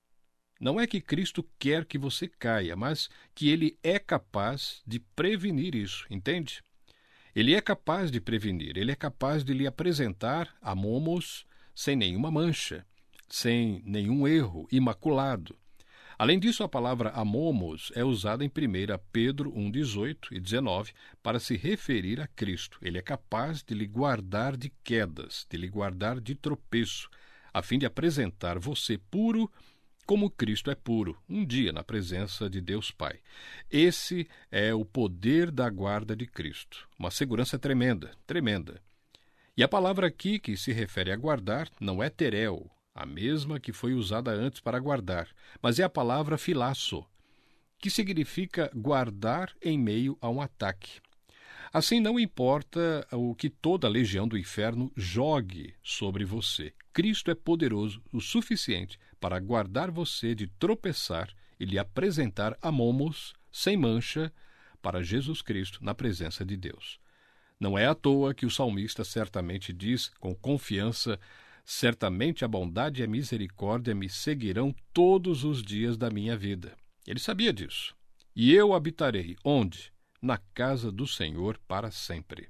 Não é que Cristo quer que você caia, mas que ele é capaz de prevenir isso, entende? Ele é capaz de prevenir, ele é capaz de lhe apresentar a momos sem nenhuma mancha, sem nenhum erro, imaculado. Além disso, a palavra amomos é usada em 1 Pedro 1, 18 e 19 para se referir a Cristo. Ele é capaz de lhe guardar de quedas, de lhe guardar de tropeço, a fim de apresentar você puro como Cristo é puro, um dia na presença de Deus Pai. Esse é o poder da guarda de Cristo. Uma segurança tremenda, tremenda. E a palavra aqui que se refere a guardar não é tereo, a mesma que foi usada antes para guardar, mas é a palavra filasso, que significa guardar em meio a um ataque. Assim, não importa o que toda a legião do inferno jogue sobre você, Cristo é poderoso o suficiente para guardar você de tropeçar e lhe apresentar a momos, sem mancha, para Jesus Cristo na presença de Deus. Não é à toa que o salmista certamente diz com confiança: certamente a bondade e a misericórdia me seguirão todos os dias da minha vida. Ele sabia disso. E eu habitarei, onde? Na casa do Senhor para sempre.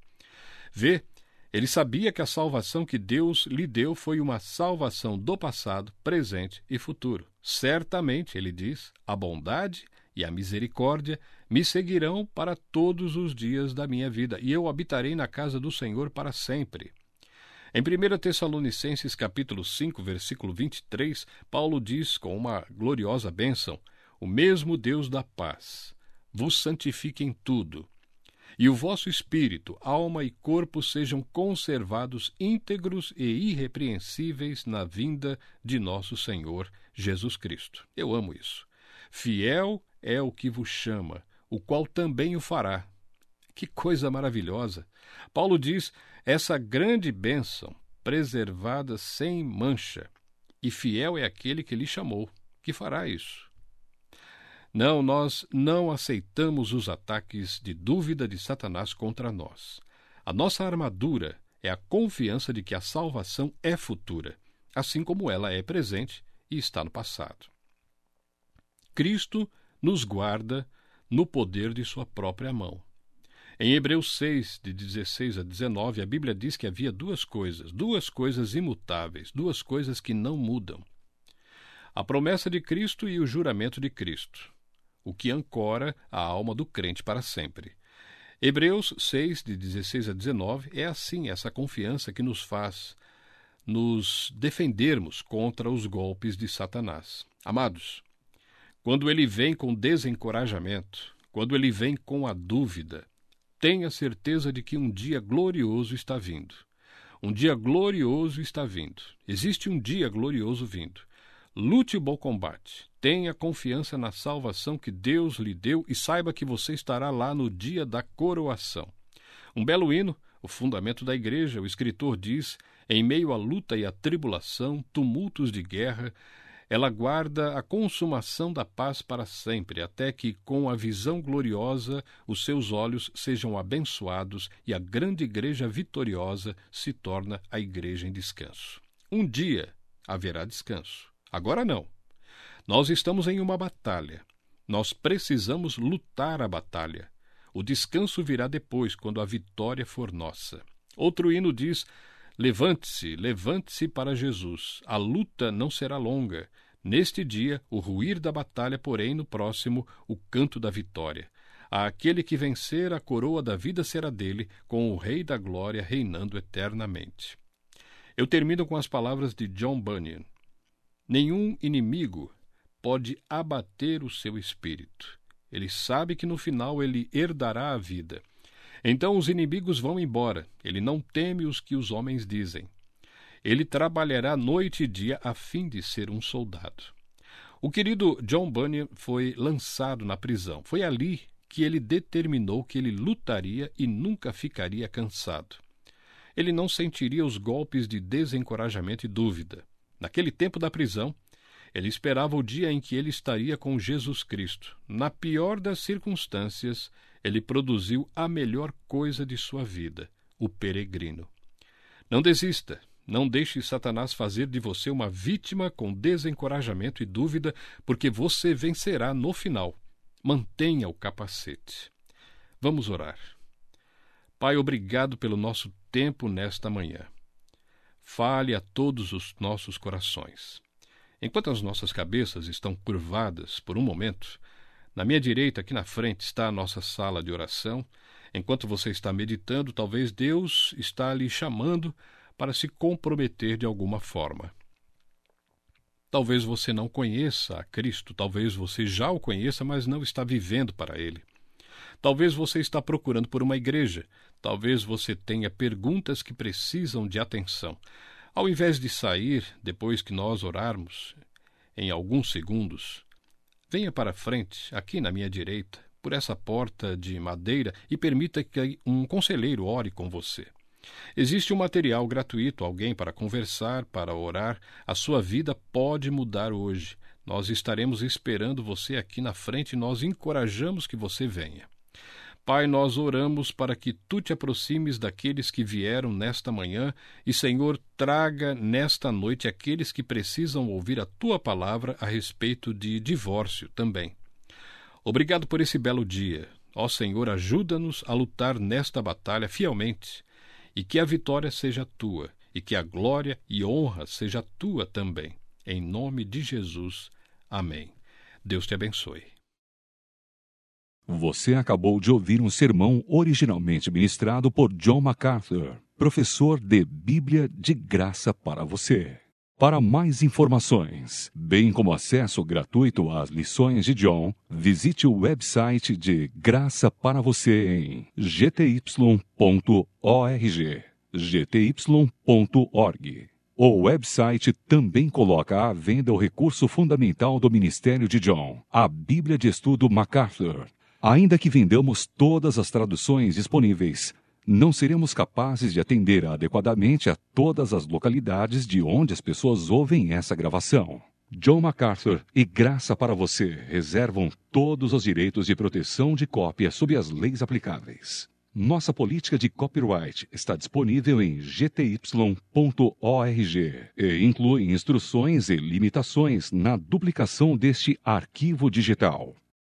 Vê, ele sabia que a salvação que Deus lhe deu foi uma salvação do passado, presente e futuro. Certamente, ele diz, a bondade e a misericórdia me seguirão para todos os dias da minha vida, e eu habitarei na casa do Senhor para sempre. Em 1 Tessalonicenses capítulo 5, versículo 23, Paulo diz com uma gloriosa bênção: o mesmo Deus da paz vos santifique em tudo, e o vosso espírito, alma e corpo sejam conservados íntegros e irrepreensíveis na vinda de nosso Senhor Jesus Cristo. Eu amo isso. Fiel é o que vos chama, o qual também o fará. Que coisa maravilhosa! Paulo diz, essa grande bênção, preservada sem mancha, e fiel é aquele que lhe chamou, que fará isso. Não, nós não aceitamos os ataques de dúvida de Satanás contra nós. A nossa armadura é a confiança de que a salvação é futura, assim como ela é presente e está no passado. Cristo nos guarda no poder de sua própria mão. Em Hebreus 6, de 16 a 19, a Bíblia diz que havia duas coisas imutáveis, duas coisas que não mudam. A promessa de Cristo e o juramento de Cristo, o que ancora a alma do crente para sempre. Hebreus 6, de 16 a 19, é assim essa confiança que nos faz nos defendermos contra os golpes de Satanás. Amados, quando ele vem com desencorajamento, quando ele vem com a dúvida, tenha certeza de que um dia glorioso está vindo. Um dia glorioso está vindo. Existe um dia glorioso vindo. Lute o bom combate. Tenha confiança na salvação que Deus lhe deu e saiba que você estará lá no dia da coroação. Um belo hino, O fundamento da igreja, o escritor diz, em meio à luta e à tribulação, tumultos de guerra, ela guarda a consumação da paz para sempre, até que, com a visão gloriosa, os seus olhos sejam abençoados e a grande igreja vitoriosa se torna a igreja em descanso. Um dia haverá descanso. Agora não. Nós estamos em uma batalha. Nós precisamos lutar a batalha. O descanso virá depois, quando a vitória for nossa. Outro hino diz: levante-se, levante-se para Jesus. A luta não será longa. Neste dia, o ruir da batalha, porém, no próximo, o canto da vitória. Aquele que vencer, a coroa da vida será dele, com o Rei da Glória reinando eternamente. Eu termino com as palavras de John Bunyan. Nenhum inimigo pode abater o seu espírito. Ele sabe que no final ele herdará a vida. Então os inimigos vão embora. Ele não teme os que os homens dizem. Ele trabalhará noite e dia a fim de ser um soldado. O querido John Bunyan foi lançado na prisão. Foi ali que ele determinou que ele lutaria e nunca ficaria cansado. Ele não sentiria os golpes de desencorajamento e dúvida. Naquele tempo da prisão, ele esperava o dia em que ele estaria com Jesus Cristo. Na pior das circunstâncias, ele produziu a melhor coisa de sua vida, o peregrino. Não desista, não deixe Satanás fazer de você uma vítima com desencorajamento e dúvida, porque você vencerá no final. Mantenha o capacete. Vamos orar. Pai, obrigado pelo nosso tempo nesta manhã. Fale a todos os nossos corações. Enquanto as nossas cabeças estão curvadas por um momento, na minha direita, aqui na frente, está a nossa sala de oração. Enquanto você está meditando, talvez Deus está lhe chamando para se comprometer de alguma forma. Talvez você não conheça a Cristo, talvez você já o conheça, mas não está vivendo para Ele. Talvez você está procurando por uma igreja, talvez você tenha perguntas que precisam de atenção. Ao invés de sair, depois que nós orarmos, em alguns segundos, venha para frente, aqui na minha direita, por essa porta de madeira e permita que um conselheiro ore com você. Existe um material gratuito, alguém para conversar, para orar. A sua vida pode mudar hoje. Nós estaremos esperando você aqui na frente e nós encorajamos que você venha. Pai, nós oramos para que Tu te aproximes daqueles que vieram nesta manhã e, Senhor, traga nesta noite aqueles que precisam ouvir a Tua palavra a respeito de divórcio também. Obrigado por esse belo dia. Ó Senhor, ajuda-nos a lutar nesta batalha fielmente e que a vitória seja Tua e que a glória e honra seja Tua também. Em nome de Jesus. Amém. Deus te abençoe. Você acabou de ouvir um sermão originalmente ministrado por John MacArthur, professor de Bíblia de graça para você. Para mais informações, bem como acesso gratuito às lições de John, visite o website de Graça para Você em gty.org. gty.org. O website também coloca à venda o recurso fundamental do ministério de John, a Bíblia de Estudo MacArthur. Ainda que vendamos todas as traduções disponíveis, não seremos capazes de atender adequadamente a todas as localidades de onde as pessoas ouvem essa gravação. John MacArthur e Graça para Você reservam todos os direitos de proteção de cópia sob as leis aplicáveis. Nossa política de copyright está disponível em gty.org e inclui instruções e limitações na duplicação deste arquivo digital.